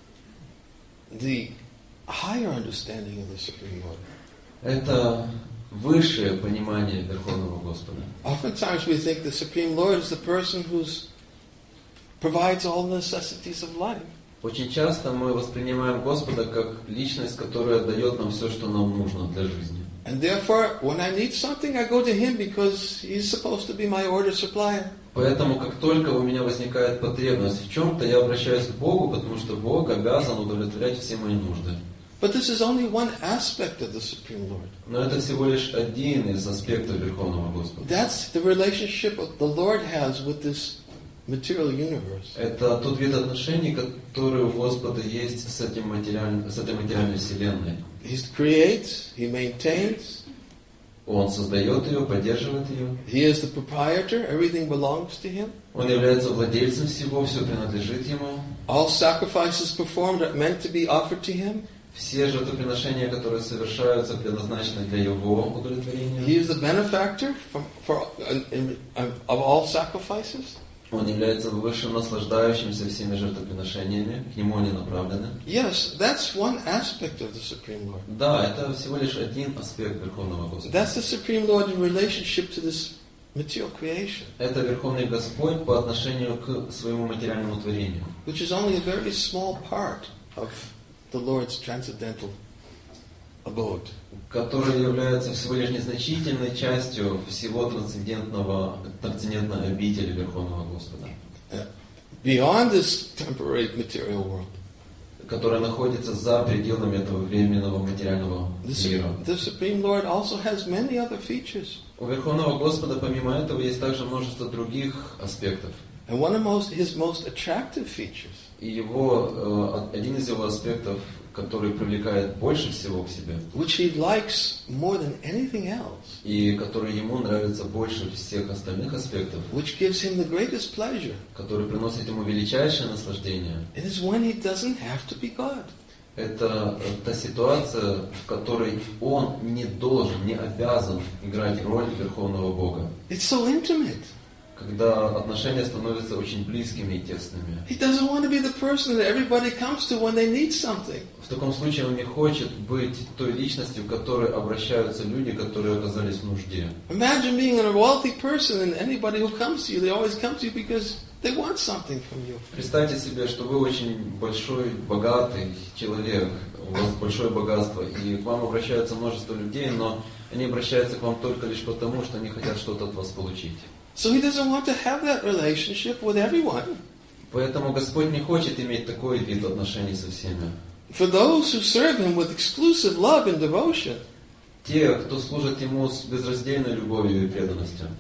the higher understanding of the Supreme Lord. Это высшее понимание Верховного Господа. Oftentimes we think the Supreme Lord is the person who provides all the necessities of life. Очень часто мы воспринимаем Господа как личность, которая дает нам все, что нам нужно для жизни. And therefore, when I need something, I go to Him because He's supposed to be my order supplier. Поэтому, как только у меня возникает потребность в чем-то, я обращаюсь к Богу, потому что Бог обязан удовлетворять все мои нужды. But this is only one aspect of the Supreme Lord. Но это всего лишь один из аспектов Верховного Господа. That's the relationship the Lord has with this material universe. Это тот вид отношений, который у Господа есть с, этим материаль... с этой материальной вселенной. He creates, He maintains. Он создает ее, поддерживает ее. He is the proprietor, everything belongs to Him. Он является владельцем всего, все принадлежит Ему. All sacrifices performed are meant to be offered to Him. Все жертвоприношения, которые совершаются, предназначены для Его удовлетворения. He is the benefactor from, for, uh, of all sacrifices. Он является высшим наслаждающимся всеми жертвоприношениями, к Нему они направлены. Yes, that's one aspect of the Supreme Lord. Да, это всего лишь один аспект Верховного Господа. That's the Supreme Lord in relationship to this material creation. Это Верховный Господь по отношению к своему материальному творению. Which is only a very small part of the Lord's transcendental abode. Который является всего лишь незначительной частью всего трансцендентного, трансцендентной обители Верховного Господа. Beyond this temporary material world. Которая находится за пределами этого временного материального мира. The Supreme Lord also has many other features. У Верховного Господа помимо этого есть также множество других аспектов. And one of most, his most attractive features. И его, один из его аспектов, который привлекает больше всего к себе, which he likes more than anything else, и который ему нравится больше всех остальных аспектов, which gives him the greatest pleasure, который приносит ему величайшее наслаждение, it is when he doesn't have to be God. Это та ситуация, в которой он не должен, не обязан играть роль Верховного Бога. It's so intimate. Когда отношения становятся очень близкими и тесными. He doesn't want to be the person that everybody comes to when they need something. В таком случае он не хочет быть той личностью, к которой обращаются люди, которые оказались в нужде. Imagine being a wealthy person and anybody who comes to you, they always come to you because they want something from you. Представьте себе, что вы очень большой, богатый человек, у вас большое богатство, и к вам обращаются множество людей, но они обращаются к вам только лишь потому, что они хотят что-то от вас получить. So he doesn't want to have that relationship with everyone. Поэтому Господь не хочет иметь такой вид отношений со всеми. For those who serve him with exclusive love and devotion, те, кто служит ему с безраздельной любовью и преданностью,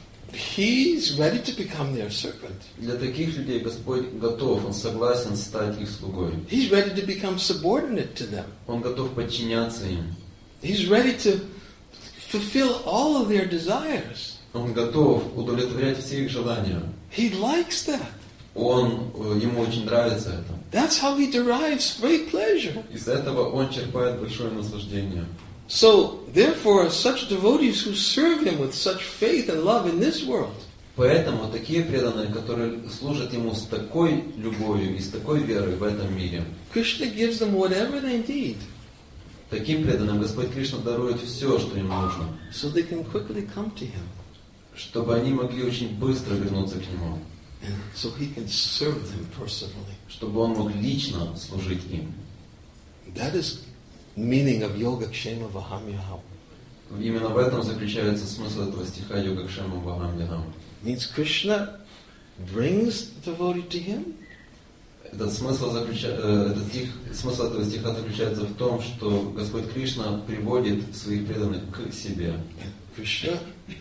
he's ready to become their servant. Для таких людей Господь готов, Он согласен стать их слугой. He's ready to become subordinate to them. Он готов подчиняться им. He's ready to fulfill all of their desires. Он готов удовлетворять все их желания. He likes that. Он, ему очень нравится это. That's how he derives great pleasure. Из этого он черпает большое наслаждение. So, therefore, such devotees who serve him with such faith and love in this world, поэтому такие преданные, которые служат ему с такой любовью и с такой верой в этом мире, Krishna gives them whatever they need, таким преданным Господь Кришна дарует все, что им нужно, so they can quickly come to him, чтобы они могли очень быстро вернуться к Нему, and so he can serve them personally. чтобы Он мог лично служить им. That is meaning of Yogakshema Vahamyaham. Именно в этом заключается смысл этого стиха Йогакшема Вахамьяхам. Means Krishna brings the devotee to him. Этот смысл, заключа... этот стих... смысл этого стиха заключается в том, что Господь Кришна приводит своих преданных к себе. And Krishna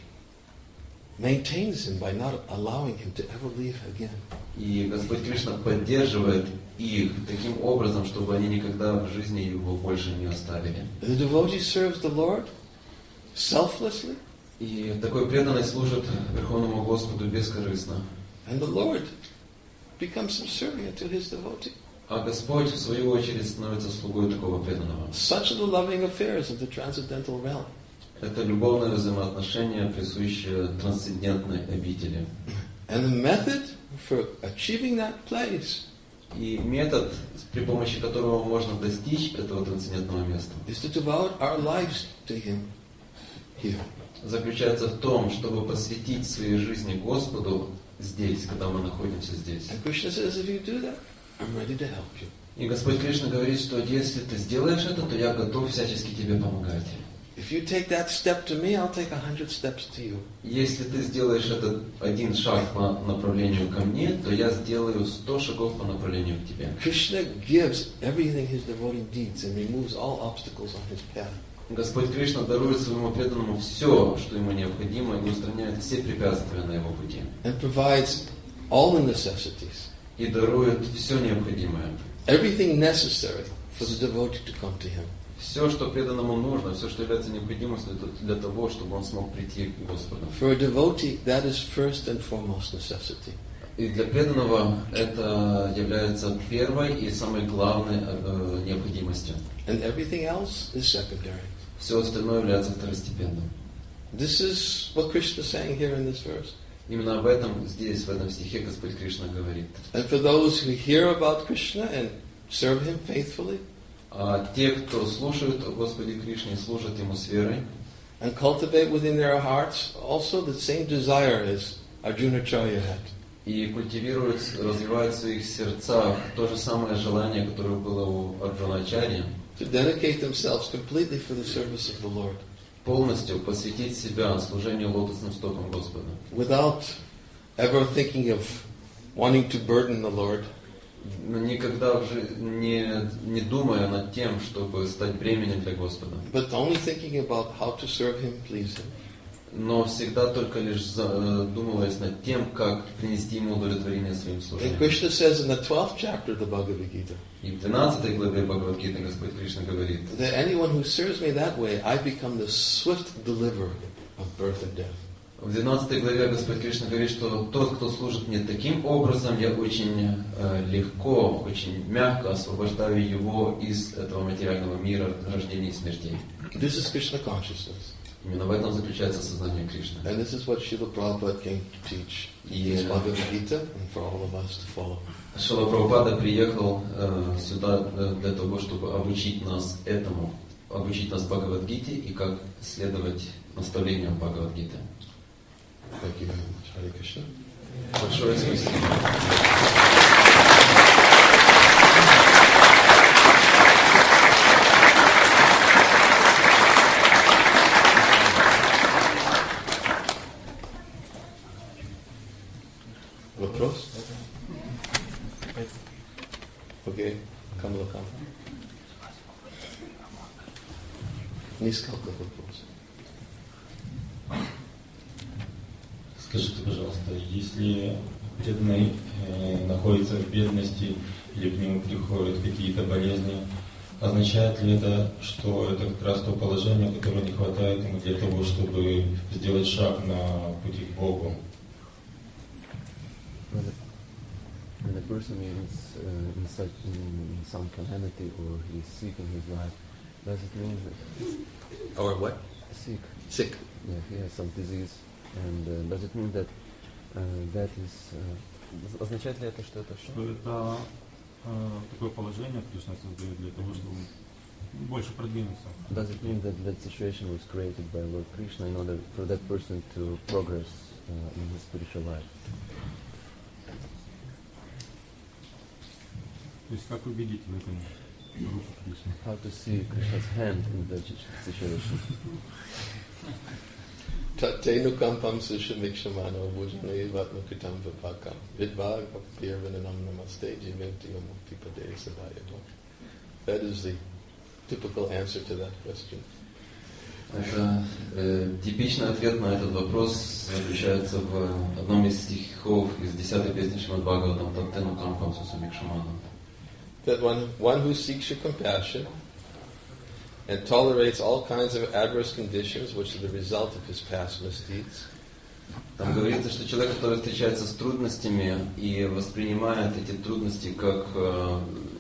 maintains him by not allowing him to ever leave again. И Господь Кришна поддерживает их таким образом, чтобы они никогда в жизни его больше не оставили. The devotee serves the Lord selflessly. И такой преданный служит Верховному Господу бескорыстно. And the Lord becomes subservient to his devotee. А Господь, в свою очередь, становится слугой такого преданного. Such are the loving affairs of the transcendental realm. Это любовное взаимоотношение, присущее трансцендентной обители. And the method for achieving that place И метод, при помощи которого можно достичь этого трансцендентного места, is to devote our lives to Him here. заключается в том, чтобы посвятить своей жизни Господу здесь, когда мы находимся здесь. And Krishna says, if you do that, I'm ready to help you. И Господь Кришна говорит, что если ты сделаешь это, то я готов всячески тебе помогать. If you take that step to me, I'll take a hundred steps to you. Если ты сделаешь этот один шаг по направлению ко мне, то я сделаю сто шагов по направлению к тебе. Krishna gives everything his devoting deeds and removes all obstacles on his path. Господь Кришна дарует своему преданному все, что ему необходимо, и устраняет все препятствия на его пути. And provides all the necessities. И дарует все необходимое. Everything necessary for the devotee to come to him. Все, что преданному нужно, все, что является необходимостью для того, чтобы он смог прийти к Господу. For a devotee, that is first and foremost necessity. И для преданного это является первой и самой главной э, необходимостью. And everything else is secondary. Все остальное является второстепенным. This is what Krishna is saying here in this verse. Именно об этом здесь, в этом стихе, Господь Кришна говорит. And for those who hear about Krishna and serve him faithfully, А те, кто слушают о Господе Кришне, служат Ему с верой, and cultivate within their hearts also the same desire as Arjunacharya had. и культивируют, развивают в своих сердцах то же самое желание, которое было у Арджуначарьи, To dedicate themselves completely for the service of the Lord, полностью посвятить себя служению лотосным стопам Господа, without ever thinking of wanting to burden the Lord, но никогда уже не, не думая над тем, чтобы стать бременем для Господа, but only thinking about how to serve him, please him. но всегда только лишь задумываясь над тем, как принести Ему удовлетворение своим And служением. Krishna says in the twelfth chapter of the Bhagavad Gita, И в двенадцатой главе Бхагавад-гиты Господь Кришна говорит, that anyone who serves me that way, I become the swift deliverer of birth and death. в двенадцатой главе Господь Кришна говорит, что тот, кто служит мне таким образом, я очень э, легко, очень мягко освобождаю его из этого материального мира, рождения и смертей. This is Krishna consciousness. Именно в этом заключается сознание Кришны. And this is what Srila Prabhupada came to teach in his Yeah. Bhagavad Gita and for all of us to follow. Шрила Прабхупада приехал э, сюда э, для того, чтобы обучить нас этому, обучить нас Бхагавад-гите и как следовать наставлениям Бхагавад-гиты. Thank you very much. Hare Krishna. Большое спасибо. Вопрос? Окей. Камала Кам. Несколько вопросов. Скажите, пожалуйста, если преданный э, находится в бедности или к нему приходят какие-то болезни, означает ли это, что это как раз то положение, которое не хватает ему для того, чтобы сделать шаг на пути к Богу? When a, when a person is uh, in such in, in some calamity or he's sick in his life, does it mean that Or what? sick? Sick. Yeah, he has some disease, and uh, does it mean that uh, that is? Uh, означает ли это, что это что? Что это э, такое положение Кришна создает для того, чтобы больше продвинуться. Does it mean that that situation was created by Lord Krishna in order for that person to progress uh, in his spiritual life? То есть как убедить в этом руку Кришны? How to see Krishna's hand in that situation? Tatenu kampam sushamikshamano bhujane vatma kritam vipakam vidvag virvananam namaste jiventi mukti pade sadayavo. That is the typical answer to that question. Это э, типичный ответ на этот вопрос заключается в одном из стихов из десятой песни Шримад Бхагаватам «Таттену кампам сусамикшаманам». That one, one who seeks your compassion and tolerates all kinds of adverse conditions which are the result of his past misdeeds, Там говорится, что человек, который встречается с трудностями и воспринимает эти трудности как э,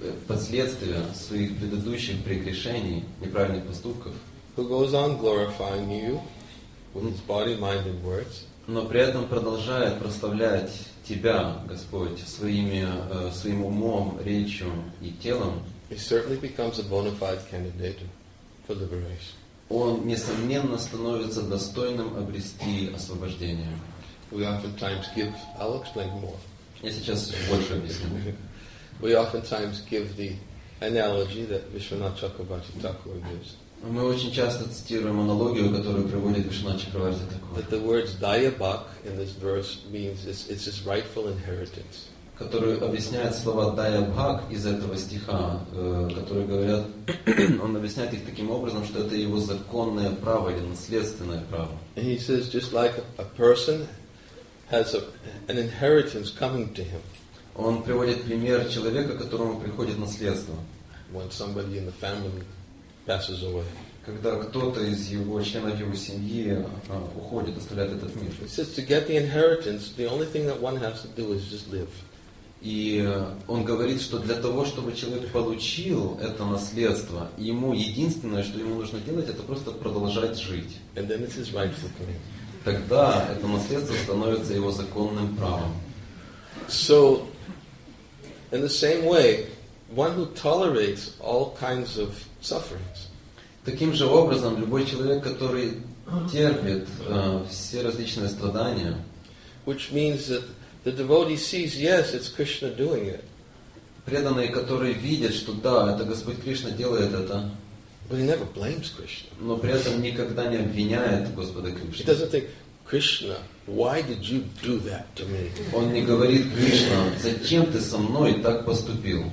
последствия своих предыдущих прегрешений, неправильных поступков, who goes on glorifying you with his body, mind, and words, но при этом продолжает прославлять Тебя, Господь, своими, э, своим умом, речью и телом, he certainly becomes a bona fide candidate for liberation. он, несомненно, становится достойным обрести освобождение. We oftentimes give, I'll explain more. Я сейчас больше объясню. We oftentimes give the analogy that Vishwanath Chakravarti Thakur gives. Мы очень часто цитируем аналогию, которую приводит Вишванат Чакраварти Тхакур, That the words dayabhak in this verse means it's, it's his rightful inheritance. который объясняет слова «дая-бхак» из этого стиха, э, которые говорят, он объясняет их таким образом, что это его законное право или наследственное право. And he says just like a, a person has a, an inheritance coming to him Он приводит пример человека, которому приходит наследство. when somebody in the family passes away. Когда кто-то из его членов его семьи а, уходит, оставляет этот мир. He says to get the inheritance, the only thing that one has to do is just live. И он говорит, что для того, чтобы человек получил это наследство, ему единственное, что ему нужно делать, это просто продолжать жить. And then it's his rightful claim. Тогда это наследство становится его законным правом. So, in the same way, one who tolerates all kinds of sufferings, Таким же образом, любой человек, который терпит э, все различные страдания, which means that the devotee sees, yes, it's Krishna doing it, преданные, которые видят, что да, это Господь Кришна делает это, but he never blames Krishna. но при этом никогда не обвиняет Господа He Кришну. doesn't think, Krishna, why did you do that to me? Он не говорит: Кришна, зачем ты со мной так поступил?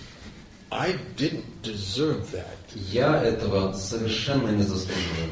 I didn't deserve that. Я этого совершенно не заслуживаю.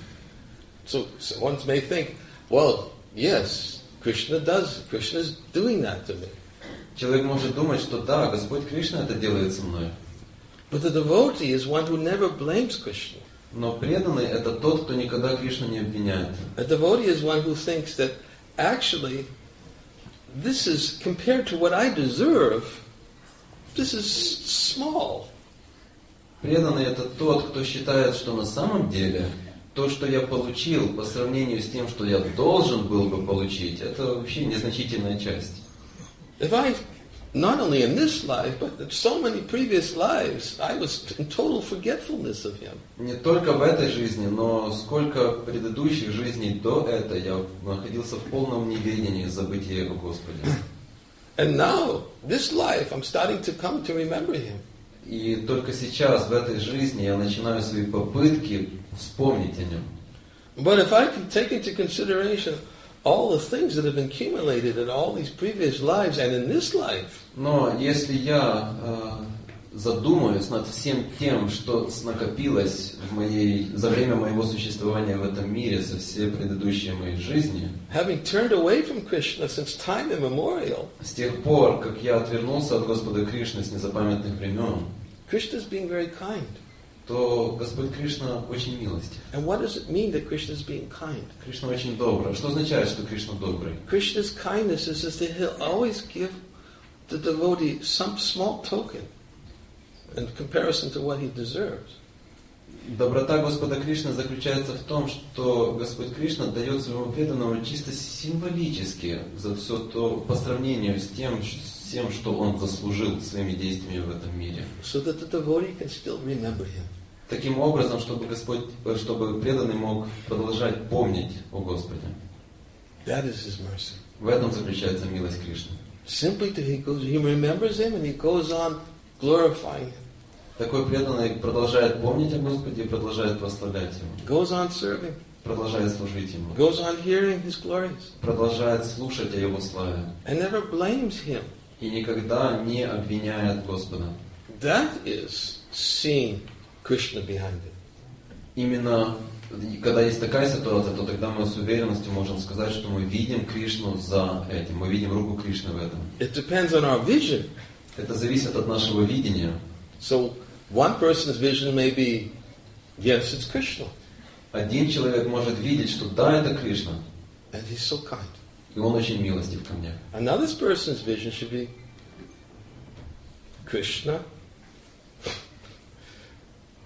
So, so one may think, well, yes, Krishna does, Krishna's doing that to me. Человек может думать, что да, Господь Кришна это делает со мной. But the devotee is one who never blames Krishna. Но преданный это тот, кто никогда Кришну не обвиняет. A devotee is one who thinks that actually this is, compared to what I deserve, this is small. Преданный это тот, кто считает, что на самом деле то, что я получил по сравнению с тем, что я должен был бы получить, это вообще незначительная часть. If I, not only in this life, but in so many previous lives, I was in total forgetfulness of Him. Не только в этой жизни, но сколько предыдущих жизней до этой я находился в полном неведении, забытии о Господе. And now, this life, I'm starting to come to remember Him. И только сейчас, в этой жизни, я начинаю свои попытки вспомнить о Нем. But if I can take into consideration all the things that have been accumulated in all these previous lives and in this life, Но если я э, задумаюсь над всем тем, что накопилось в моей, за время моего существования в этом мире, со всей предыдущей моей жизни, having turned away from Krishna since time immemorial, с тех пор, как я отвернулся от Господа Кришны с незапамятных времен, Krishna's being very kind. то Господь Кришна очень милостив. And what does it mean that Krishna's being kind? Кришна очень добрый. Что означает, что Кришна добрый? Krishna's kindness is that He'll always give the devotee some small token in comparison to what he deserves. Доброта Господа Кришны заключается в том, что Господь Кришна дает своему преданному чисто символически за все то, по сравнению с тем, с тем, что он заслужил своими действиями в этом мире. So that the devotee can still remember him. Таким образом, чтобы Господь, чтобы преданный мог продолжать помнить о Господе. That is His mercy. В этом заключается милость Кришны. Simply to he goes, he remembers Him and he goes on glorifying Him. Такой преданный продолжает помнить о Господе и продолжает прославлять Его. Goes on serving. Продолжает служить Ему. Goes on hearing His glories. Продолжает слушать о Его славе. And never blames Him. И никогда не обвиняет Господа. That is seeing Krishna behind it. Именно когда есть такая ситуация, то тогда мы с уверенностью можем сказать, что мы видим Кришну за этим. Мы видим руку Кришны в этом. It depends on our vision. Это зависит от нашего видения. So one person's vision may be, yes, it's Krishna. Один человек может видеть, что да, это Кришна. And He's so kind. И он очень милостив ко мне. Another person's vision should be Krishna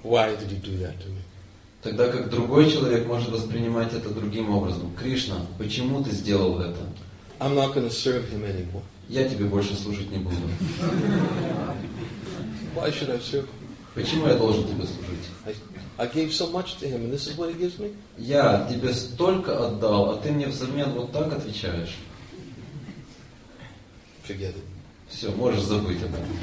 Why did you do that to me? Тогда как другой человек может воспринимать это другим образом. Кришна, почему ты сделал это? I'm not going to serve him anymore. Я тебе больше служить не буду. Why should I serve him? Почему я должен тебе служить? I, I gave so much to him, and this is what he gives me? Я тебе столько отдал, а ты мне взамен вот так отвечаешь. Forget it. Все, можешь забыть об этом.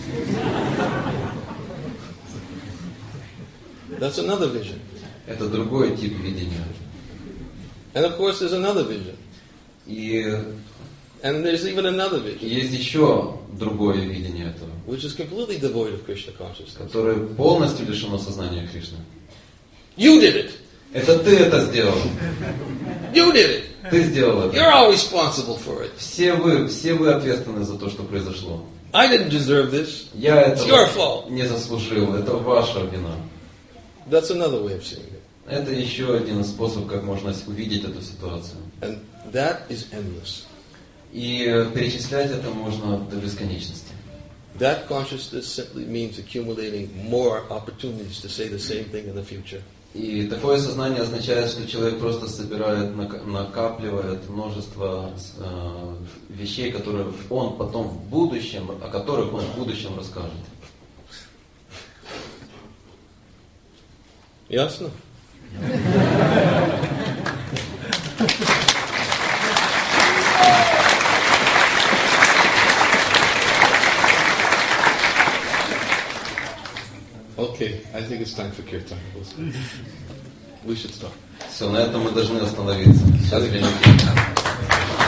That's another vision. Это другой тип видения. And of course there's another vision. И And there's even another vision, есть еще другое видение этого, which is completely devoid of Krishna consciousness. которое полностью лишено сознания Кришны. You did it! Это ты это сделал. You did it! Ты сделал это. You're all responsible for it. Все вы, все вы ответственны за то, что произошло. I didn't deserve this. Я It's your этого fault. не заслужил. Это ваша вина. That's another way of seeing it. Это еще один способ, как можно увидеть эту ситуацию. And that is endless. И перечислять это можно до бесконечности. That consciousness simply means accumulating more opportunities to say the same thing in the future. И такое сознание означает, что человек просто собирает, нак- накапливает множество э, вещей, которые он потом в будущем, о которых он в будущем расскажет. Ясно? Okay, I think it's time for kirtan. We should stop. Все, на этом мы должны остановиться. Сейчас время.